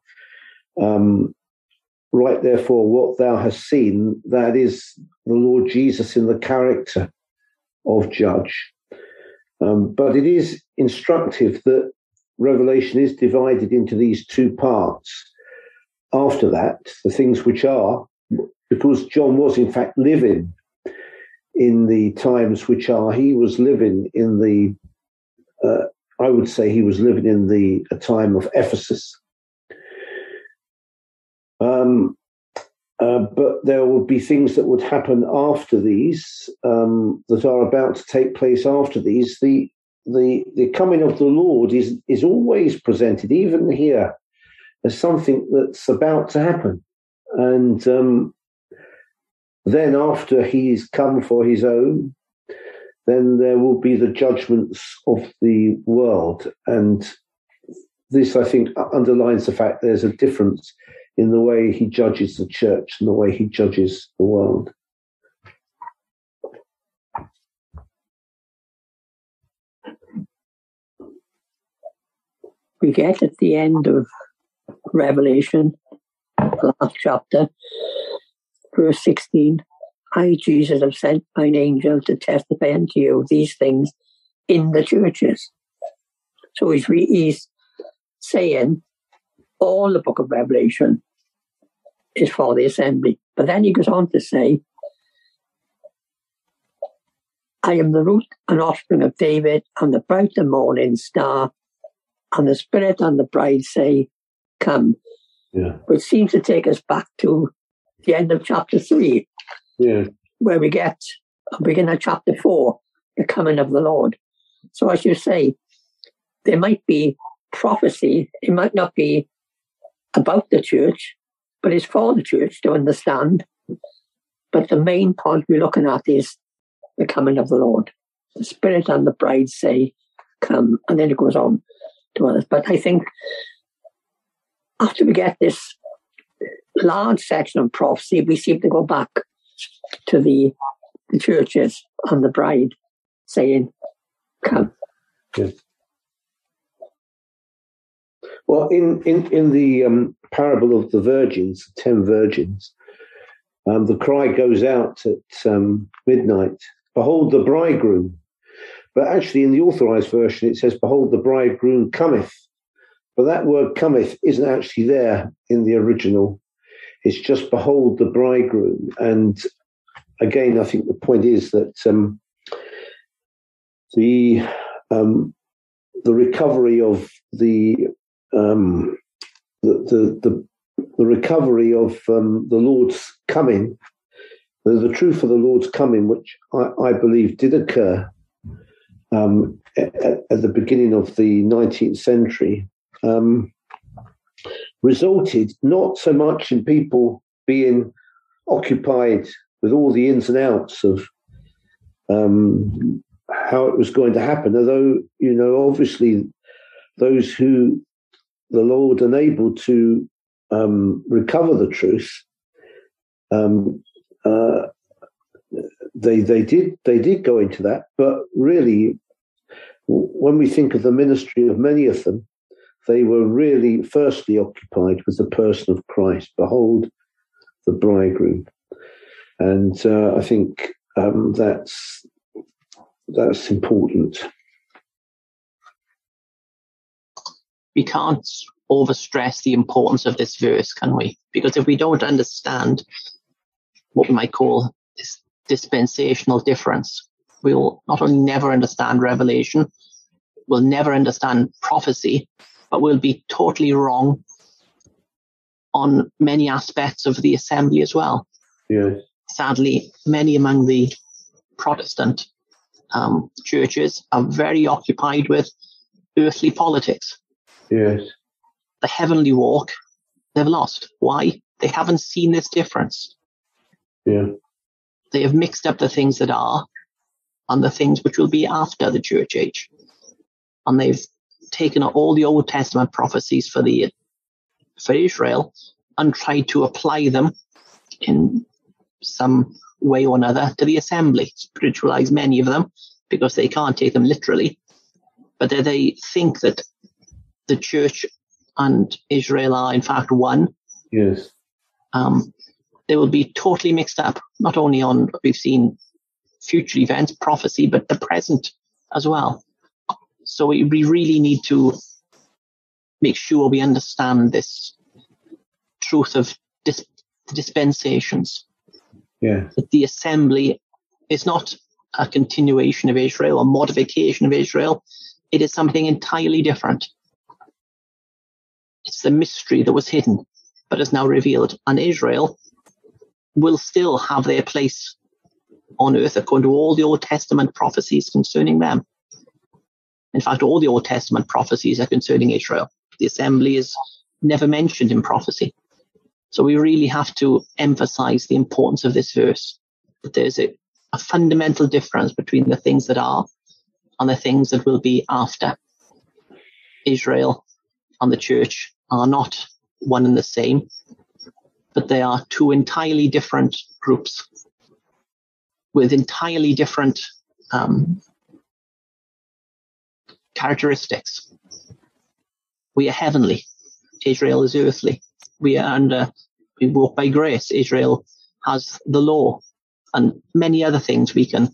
Right, therefore, what thou hast seen, that is the Lord Jesus in the character of judge. But it is instructive that Revelation is divided into these two parts. After that, the things which are, because John was in fact living in the times which are, he was living in the, I would say he was living in the time of Ephesus. But there would be things that would happen after these, that are about to take place after these. The coming of the Lord is always presented, even here, as something that's about to happen. And then after he's come for his own, then there will be the judgments of the world. And this, I think, underlines the fact there's a difference in the way he judges the church and the way he judges the world. We get at the end of Revelation, the last chapter, verse 16, I, Jesus, have sent mine angel to testify unto you these things in the churches. So he's saying all the book of Revelation is for the assembly. But then he goes on to say, I am the root and offspring of David, and the bright and morning star, and the Spirit and the bride say, come. Yeah. Which seems to take us back to the end of chapter 3, where we get, beginning of chapter 4, the coming of the Lord. So as you say, there might be prophecy. It might not be about the church, but it's for the church to understand. But the main point we're looking at is the coming of the Lord. The Spirit and the bride say, come. And then it goes on to others. But I think after we get this large section of prophecy, we seem to go back to the churches and the bride saying, come. Yeah. Well, in the parable of the virgins, 10 virgins, the cry goes out at midnight, "Behold the bridegroom." But actually in the authorized version, it says, "Behold the bridegroom cometh." But that word "cometh" isn't actually there in the original. It's just "behold the bridegroom." And again, I think the point is that the recovery of the recovery of the Lord's coming, the truth of the Lord's coming, which I believe did occur at the beginning of the 19th century, resulted not so much in people being occupied with all the ins and outs of how it was going to happen, although, obviously those who the Lord enabled to recover the truth, they did go into that. But really, when we think of the ministry of many of them, they were really firstly occupied with the person of Christ. Behold the bridegroom. And I think that's important. We can't overstress the importance of this verse, can we? Because if we don't understand what we might call this dispensational difference, we'll not only never understand Revelation, we'll never understand prophecy, but we'll be totally wrong on many aspects of the assembly as well. Yes. Sadly, many among the Protestant churches are very occupied with earthly politics. Yes. The heavenly walk, they've lost. Why? They haven't seen this difference. Yeah. They have mixed up the things that are and the things which will be after the church age. And they've taken all the Old Testament prophecies for Israel and tried to apply them in some way or another to the assembly, spiritualize many of them because they can't take them literally. But they think that the church and Israel are in fact one. Yes. They will be totally mixed up, not only on, we've seen future events, prophecy, but the present as well. So we really need to make sure we understand this truth of dispensations. Yeah. That the assembly is not a continuation of Israel or modification of Israel. It is something entirely different. It's the mystery that was hidden, but is now revealed. And Israel will still have their place on earth according to all the Old Testament prophecies concerning them. In fact, all the Old Testament prophecies are concerning Israel. The assembly is never mentioned in prophecy. So we really have to emphasize the importance of this verse, that there's a fundamental difference between the things that are and the things that will be after. Israel and the church are not one and the same, but they are two entirely different groups with entirely different characteristics. We are heavenly. Israel is earthly. We walk by grace. Israel has the law and many other things we could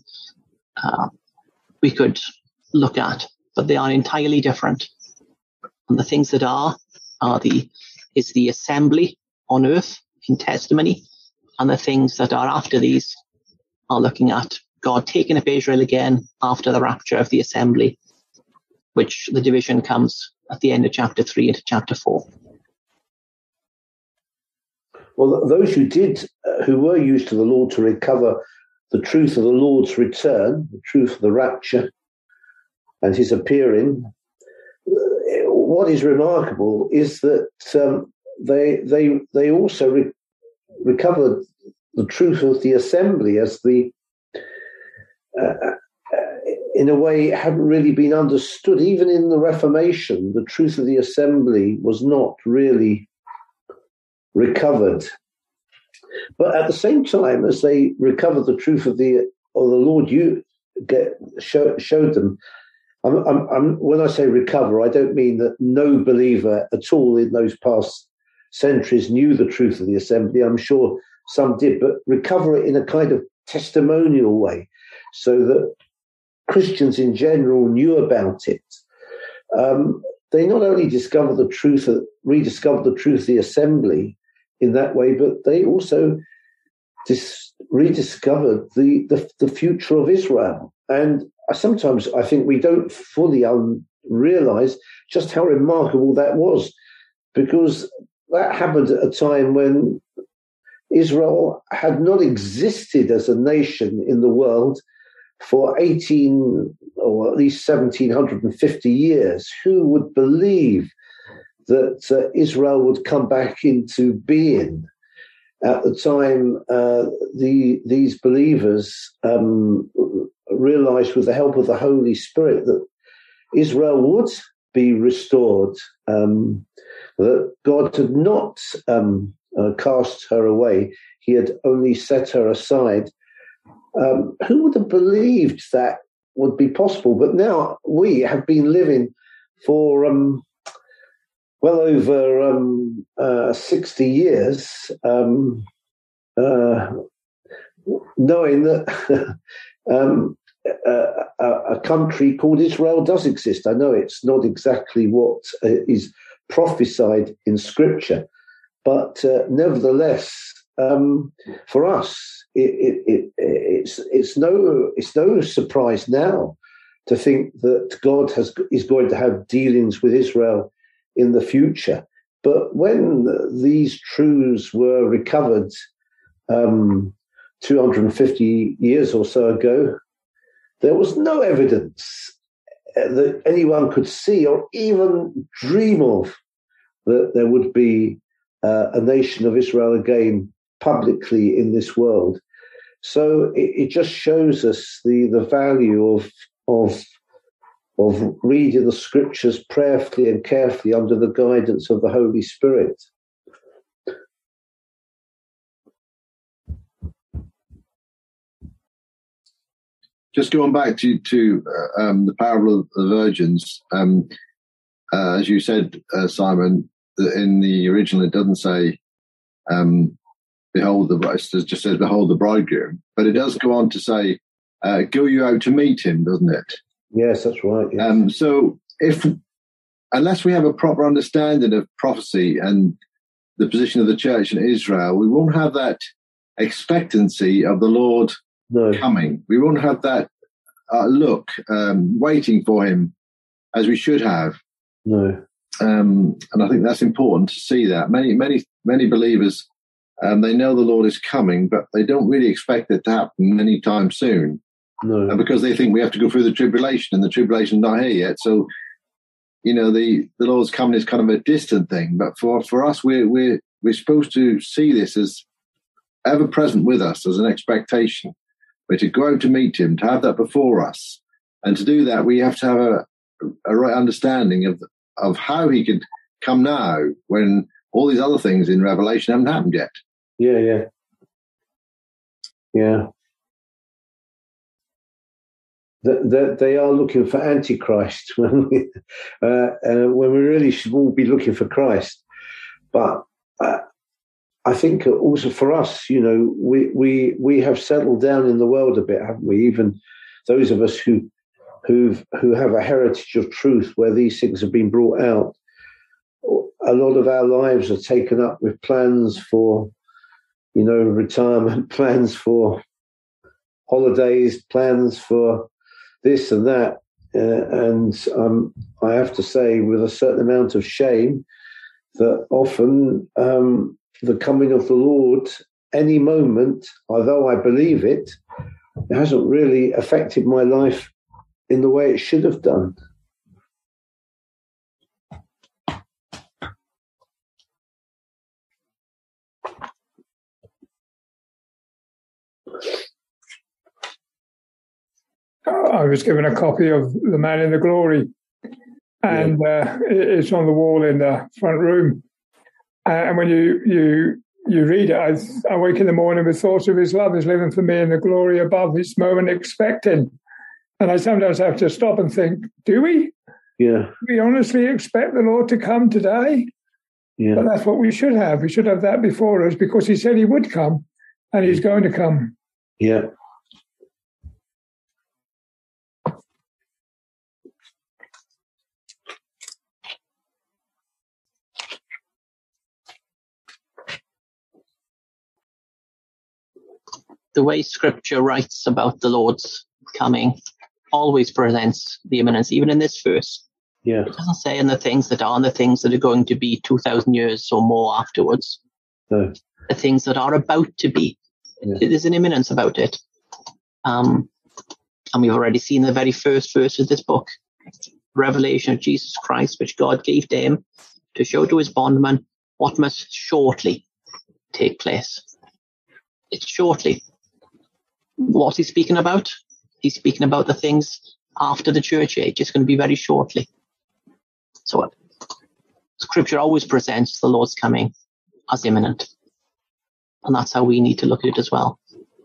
look at, but they are entirely different. And the things that is the assembly on earth in testimony, and the things that are after these are looking at God taking up Israel again after the rapture of the assembly, which the division comes at the end of chapter 3 into chapter 4. Well, those who were used to the Lord to recover the truth of the Lord's return, the truth of the rapture and his appearing, what is remarkable is that they also recovered the truth of the assembly as in a way hadn't really been understood. Even in the Reformation, the truth of the assembly was not really recovered. But at the same time as they recovered the truth of the Lord, showed them. When I say recover, I don't mean that no believer at all in those past centuries knew the truth of the assembly. I'm sure some did, but recover it in a kind of testimonial way so that Christians in general knew about it. They not only rediscovered the truth of the assembly in that way, but they also rediscovered the future of Israel. And sometimes I think we don't fully realize just how remarkable that was, because that happened at a time when Israel had not existed as a nation in the world for 18 or at least 1750 years. Who would believe that Israel would come back into being? At the time, these believers realized with the help of the Holy Spirit that Israel would be restored, that God had not cast her away. He had only set her aside. Who would have believed that would be possible? But now we have been living for well over 60 years, knowing that a country called Israel does exist. I know it's not exactly what is prophesied in Scripture, but nevertheless, for us, it's no surprise now to think that God is going to have dealings with Israel in the future. But when these truths were recovered 250 years or so ago, there was no evidence that anyone could see or even dream of that there would be a nation of Israel again publicly in this world. So it just shows us the value of reading the Scriptures prayerfully and carefully under the guidance of the Holy Spirit. Just going back to the parable of the virgins, as you said, Simon, in the original it doesn't say, "Behold it just says, "Behold the bridegroom," but it does go on to say, "Go you out to meet him," doesn't it? Yes, that's right. Yes. So unless we have a proper understanding of prophecy and the position of the church in Israel, we won't have that expectancy of the Lord coming. We won't have that waiting for him as we should have. No. And I think that's important to see that. Many believers, they know the Lord is coming, but they don't really expect it to happen anytime soon. No. Because they think we have to go through the tribulation, and the tribulation's not here yet. So, the Lord's coming is kind of a distant thing. But for us, we're supposed to see this as ever present with us, as an expectation. We're to go out to meet him, to have that before us. And to do that, we have to have a right understanding of how he could come now when all these other things in Revelation haven't happened yet. Yeah. They are looking for Antichrist when we really should all be looking for Christ. But I think also for us, we have settled down in the world a bit, haven't we? Even those of us who have a heritage of truth where these things have been brought out. A lot of our lives are taken up with plans for, retirement, plans for holidays, plans for this and that. And I have to say with a certain amount of shame that often the coming of the Lord, any moment, although I believe it hasn't really affected my life in the way it should have done. I was given a copy of The Man in the Glory, and it's on the wall in the front room. And when you read it, I wake in the morning with thoughts of his love is living for me in the glory above, this moment expecting. And I sometimes have to stop and think, do we? Yeah. Do we honestly expect the Lord to come today? Yeah. But that's what we should have. We should have that before us, because he said he would come. And he's going to come. Yeah. The way Scripture writes about the Lord's coming always presents the imminence, even in this verse. Yeah. It doesn't say in the things that are and the things that are going to be 2,000 years or more afterwards. No. The things that are about to be. Yeah. There's an imminence about it. And we've already seen the very first verse of this book, revelation of Jesus Christ, which God gave to him to show to his bondman what must shortly take place. It's shortly. What's he speaking about? He's speaking about the things after the church age. It's going to be very shortly. So Scripture always presents the Lord's coming as imminent. And that's how we need to look at it as well.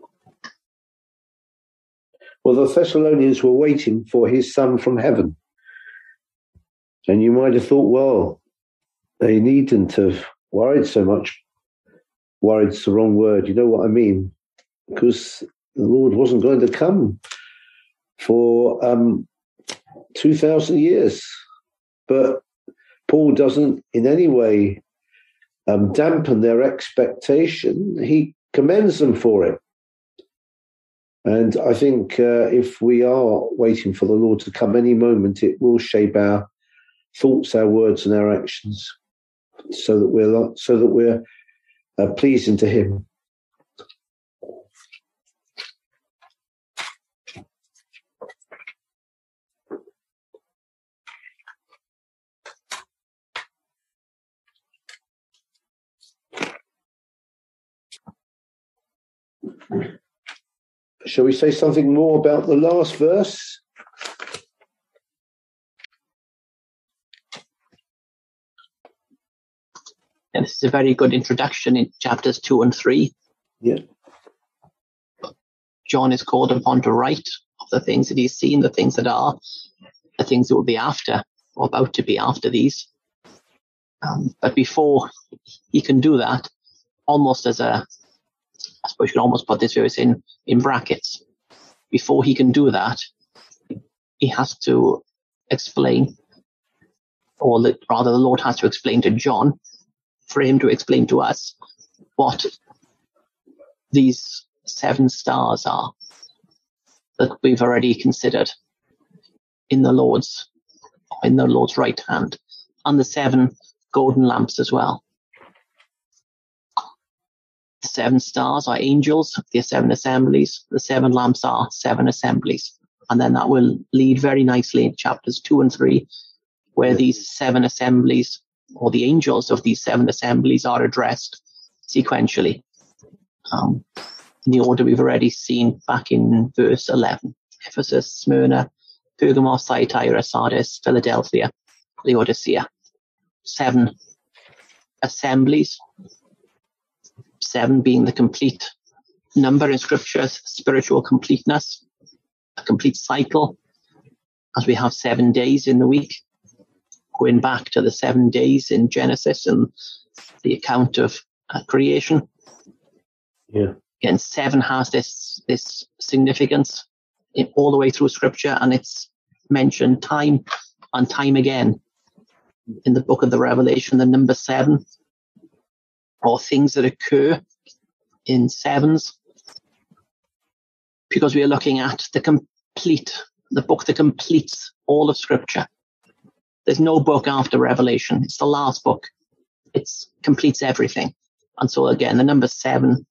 Well, the Thessalonians were waiting for his son from heaven. And you might have thought, well, they needn't have worried so much. Worried's the wrong word. You know what I mean? Because the Lord wasn't going to come for 2,000 years. But Paul doesn't in any way dampen their expectation. He commends them for it. And I think if we are waiting for the Lord to come any moment, it will shape our thoughts, our words, and our actions, so that we're pleasing to Him. Shall we say something more about the last verse? And this is a very good introduction in chapters 2 and 3. Yeah. John is called upon to write of the things that he's seen, the things that are, the things that will be after, or about to be after these. But before he can do that, almost as a, I suppose you can almost put this verse in brackets. Before he can do that, he has to explain, or rather the Lord has to explain to John, for him to explain to us what these 7 stars are that we've already considered in the Lord's right hand, and the 7 golden lamps as well. The 7 stars are angels, the 7 assemblies. The 7 lamps are 7 assemblies. And then that will lead very nicely in chapters 2 and 3, where these 7 assemblies, or the angels of these 7 assemblies, are addressed sequentially, in the order we've already seen back in verse 11. Ephesus, Smyrna, Pergamos, Thyatira, Sardis, Philadelphia, Laodicea. 7 assemblies, 7 being the complete number in Scripture's spiritual completeness, a complete cycle, as we have 7 days in the week, going back to the 7 days in Genesis and the account of creation. Yeah. Again, 7 has this significance all the way through Scripture, and it's mentioned time and time again in the book of the Revelation. The number 7, or things that occur in 7s, because we are looking at the book that completes all of Scripture. There's no book after Revelation. It's the last book. It completes everything. And so again, the number 7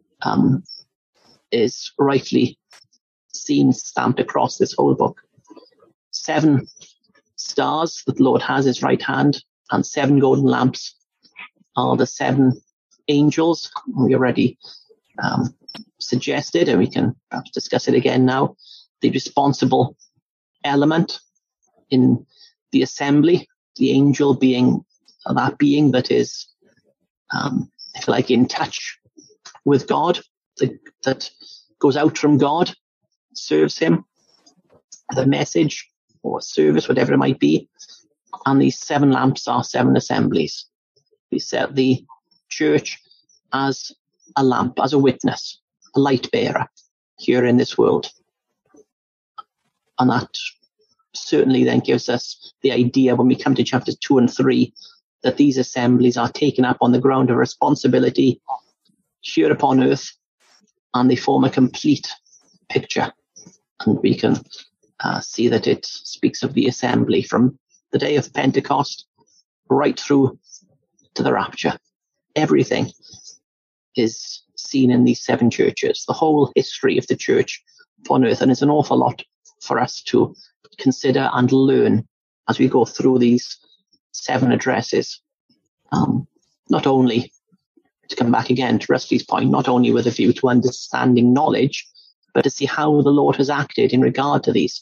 is rightly seen, stamped across this whole book. 7 stars that the Lord has his right hand, and 7 golden lamps are the 7 angels. We already suggested, and we can perhaps discuss it again now, the responsible element in the assembly, the angel being that being that is, if you like, in touch with God, that goes out from God, serves him, the message or service, whatever it might be. And these 7 lamps are 7 assemblies. We set the church as a lamp, as a witness, a light bearer here in this world. And that certainly then gives us the idea when we come to chapters 2 and 3 that these assemblies are taken up on the ground of responsibility here upon earth, and they form a complete picture. And we can see that it speaks of the assembly from the day of Pentecost right through to the rapture. Everything is seen in these 7 churches, the whole history of the church upon earth. And it's an awful lot for us to consider and learn as we go through these 7 addresses. Not only, to come back again to Rusty's point, not only with a view to understanding knowledge, but to see how the Lord has acted in regard to these.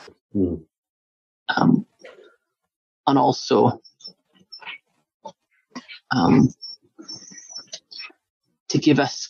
And also to give us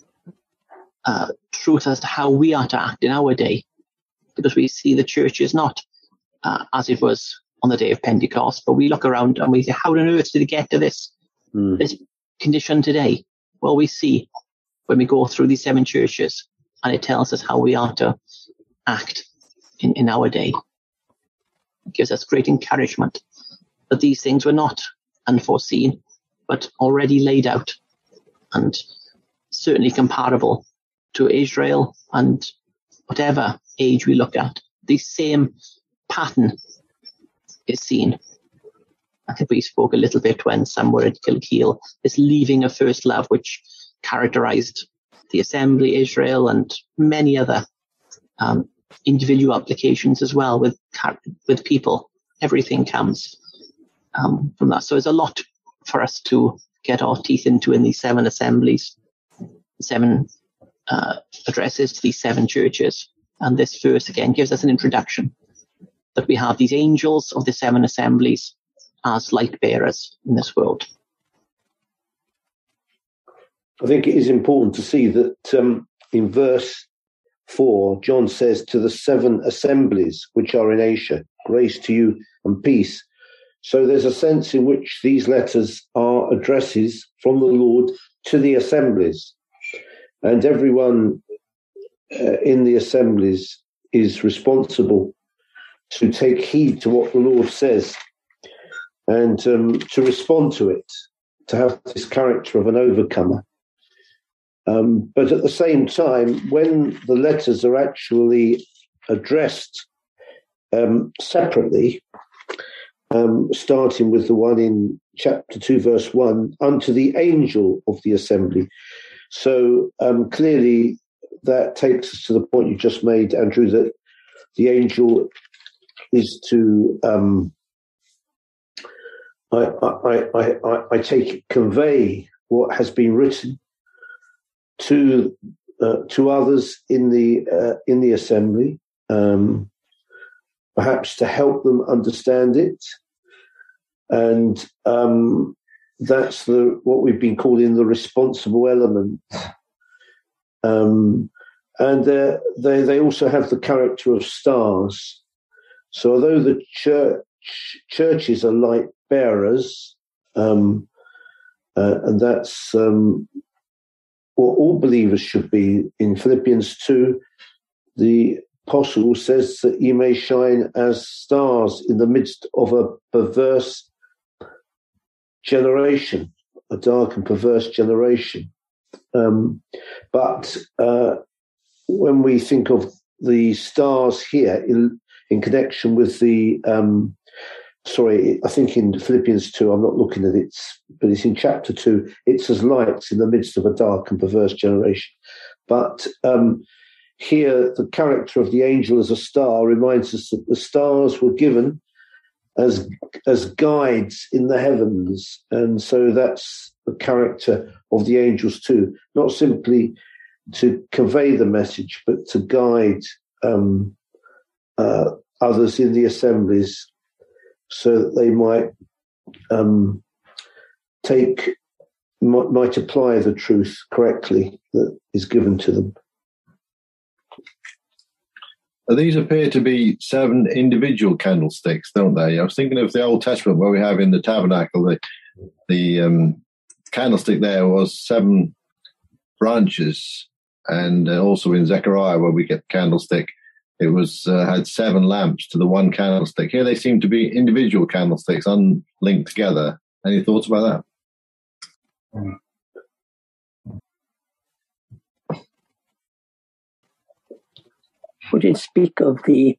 truth as to how we are to act in our day, because we see the church is not as it was on the day of Pentecost, but we look around and we say, how on earth did it get to this condition today? Well, we see when we go through these 7 churches, and it tells us how we are to act in our day. It gives us great encouragement that these things were not unforeseen, but already laid out, and certainly comparable to Israel and whatever age we look at. The same pattern is seen. I think we spoke a little bit when some were at Kilkeel, this leaving of first love, which characterized the assembly, Israel, and many other individual applications as well with people. Everything comes from that. So there's a lot for us to get our teeth into in these 7 assemblies, 7 addresses to these 7 churches. And this verse again gives us an introduction that we have these angels of the 7 assemblies as light bearers in this world. I think it is important to see that in verse 4, John says, to the 7 assemblies which are in Asia, grace to you and peace. So there's a sense in which these letters are addresses from the Lord to the assemblies. And everyone in the assemblies is responsible to take heed to what the Lord says and to respond to it, to have this character of an overcomer. But at the same time, when the letters are actually addressed separately, starting with the one in chapter 2, verse 1, unto the angel of the assembly. So clearly that takes us to the point you just made, Andrew, that the angel is to, I take it, convey what has been written to others in the assembly, perhaps to help them understand it, and that's what we've been calling the responsible element. And they also have the character of stars. So although the churches are light bearers, and that's what all believers should be. In Philippians 2, the apostle says that ye may shine as stars in the midst of a perverse generation, a dark and perverse generation. But when we think of the stars here in connection with the, I think in Philippians 2, I'm not looking at it, but it's in chapter 2, it's as lights in the midst of a dark and perverse generation. But here, the character of the angel as a star reminds us that the stars were given as guides in the heavens. And so that's the character of the angels too, not simply to convey the message, but to guide others in the assemblies so that they might might apply the truth correctly that is given to them. These appear to be 7 individual candlesticks, don't they? I was thinking of the Old Testament where we have in the tabernacle the candlestick there was 7 branches. And also in Zechariah, where we get the candlestick, it was had 7 lamps to the one candlestick. Here they seem to be individual candlesticks, unlinked together. Any thoughts about that? Would it speak of the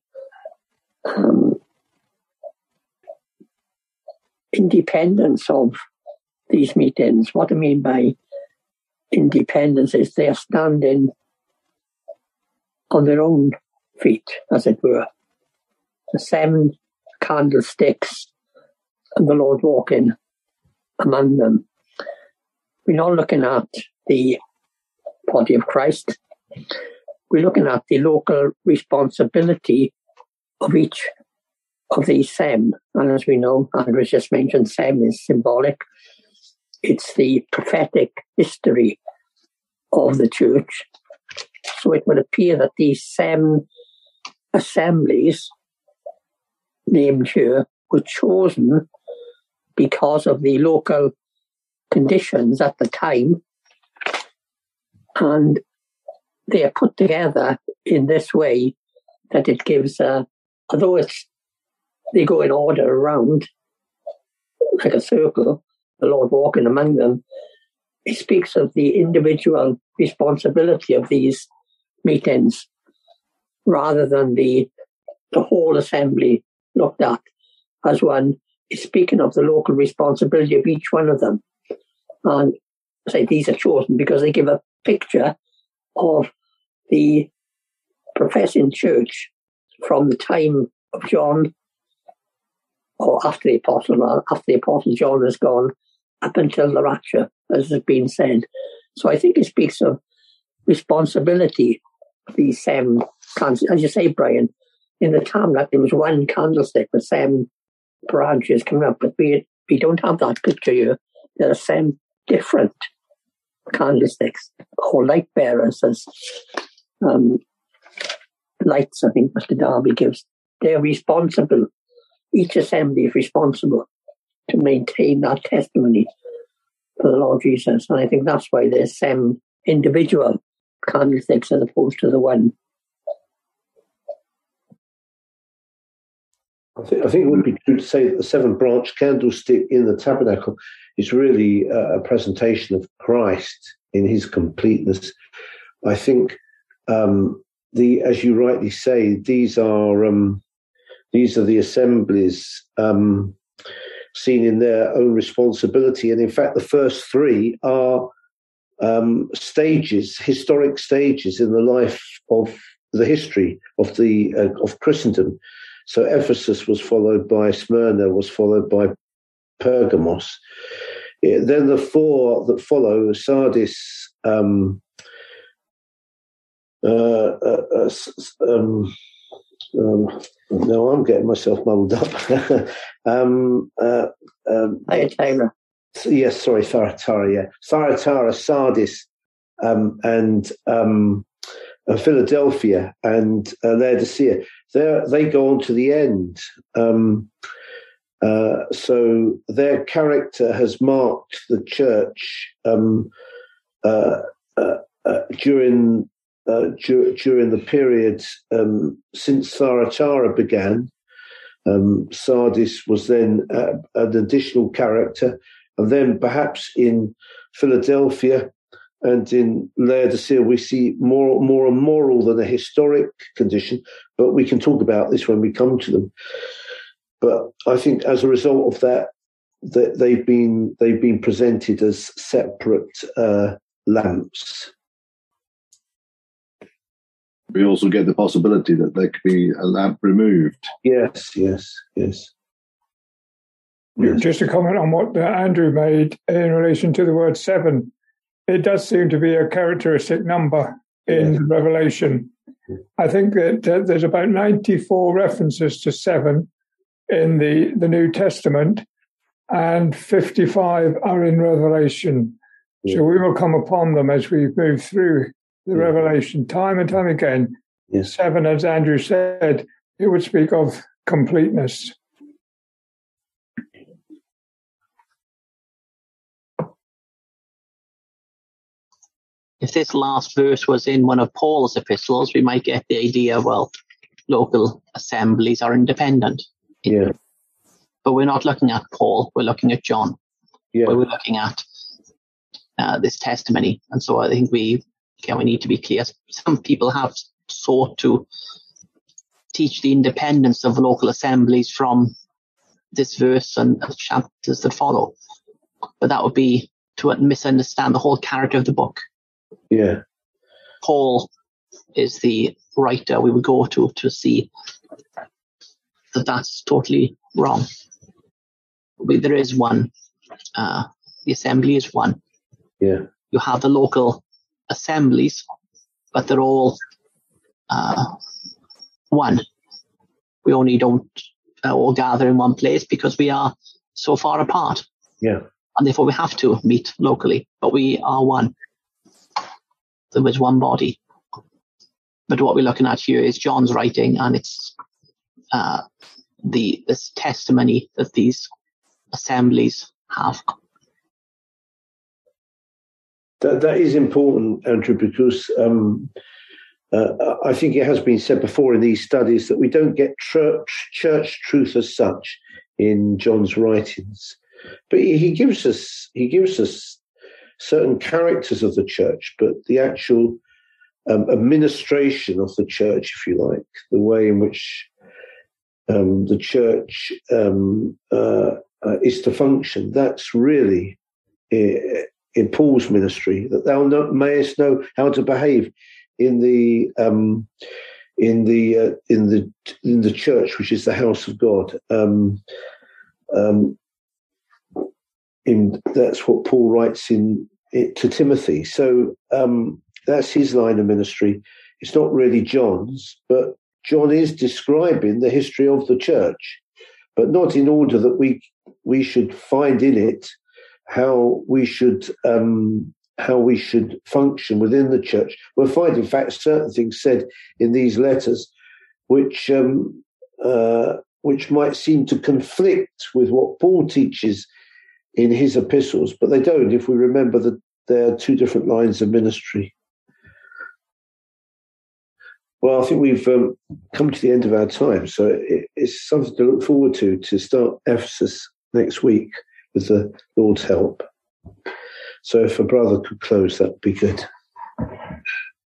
independence of these meetings? What I mean by independence is they are standing on their own feet, as it were. The 7 candlesticks and the Lord walking among them. We're not looking at the body of Christ. We're looking at the local responsibility of each of these 7. And as we know, Andrew's just mentioned, 7 is symbolic. It's the prophetic history of the church. So it would appear that these 7 assemblies named here were chosen because of the local conditions at the time, and they are put together in this way that it gives, although they go in order around like a circle, the Lord walking among them, it speaks of the individual responsibility of these meetings rather than the whole assembly looked at as one. Is speaking of the local responsibility of each one of them. And I say these are chosen because they give a picture of the professing church from the time of John, or after the apostle John has gone, up until the rapture, as has been said. So I think it speaks of responsibility, these 7 candlesticks. As you say, Brian, in the tabernacle there was 1 candlestick with 7 branches coming up, but we don't have that picture here. There are 7 different candlesticks, or light bearers, as lights, I think Mr. Darby gives. They're responsible. Each assembly is responsible to maintain that testimony for the Lord Jesus. And I think that's why there's 7 individual candlesticks as opposed to the 1. I think it would be true to say that the 7-branch candlestick in the tabernacle is really a presentation of Christ in his completeness. I think as you rightly say, these are the assemblies seen in their own responsibility, and in fact, the first 3 are historic stages in the life of the history of Christendom. So Ephesus was followed by Smyrna, was followed by Pergamos. Then the 4 that follow, Sardis, now I'm getting myself muddled up. Thyatira. Yes, sorry, Thyatira, yeah. Thyatira, Sardis, and Philadelphia and Laodicea. They go on to the end. So their character has marked the church during the period since Thyatira began. Sardis was then an additional character, and then perhaps in Philadelphia and in Laodicea, we see more a moral than a historic condition, but we can talk about this when we come to them. But I think as a result of that they've been presented as separate lamps. We also get the possibility that there could be a lamp removed. Yes. Just to comment on what Andrew made in relation to the word 7, it does seem to be a characteristic number in Revelation. I think that there's about 94 references to 7 in the New Testament, and 55 are in Revelation. So we will come upon them as we move through the Revelation time and time again. 7, as Andrew said, it would speak of completeness. if this last verse was in one of Paul's epistles, we might get the idea, well, local assemblies are independent. Yeah. But we're not looking at Paul, we're looking at John. Yeah. We're looking at this testimony. And so I think we need to be clear. Some people have sought to teach the independence of local assemblies from this verse and the chapters that follow. But that would be to misunderstand the whole character of the book. Yeah. Paul is the writer we would go to see that that's totally wrong. There is one. The assembly is one. Yeah. You have the local assemblies, but they're all one. We only don't all gather in one place because we are so far apart. Yeah. And therefore we have to meet locally, but we are one. There is one body. But what we're looking at here is John's writing, and it's this testimony that these assemblies have. That is important, Andrew, because I think it has been said before in these studies that we don't get church truth as such in John's writings, but he gives us certain characters of the church, but the actual administration of the church, if you like, the way in which the church is to function, that's really in Paul's ministry, that thou mayest know how to behave in the church, which is the house of God. That's what Paul writes to Timothy. So that's his line of ministry. It's not really John's, but John is describing the history of the church, but not in order that we should find in it how we should function within the church. We'll find, in fact, certain things said in these letters which might seem to conflict with what Paul teaches in his epistles, but they don't if we remember that there are two different lines of ministry. Well, I think we've come to the end of our time, so it's something to look forward to start Ephesus next week with the Lord's help. So if a brother could close, that'd be good.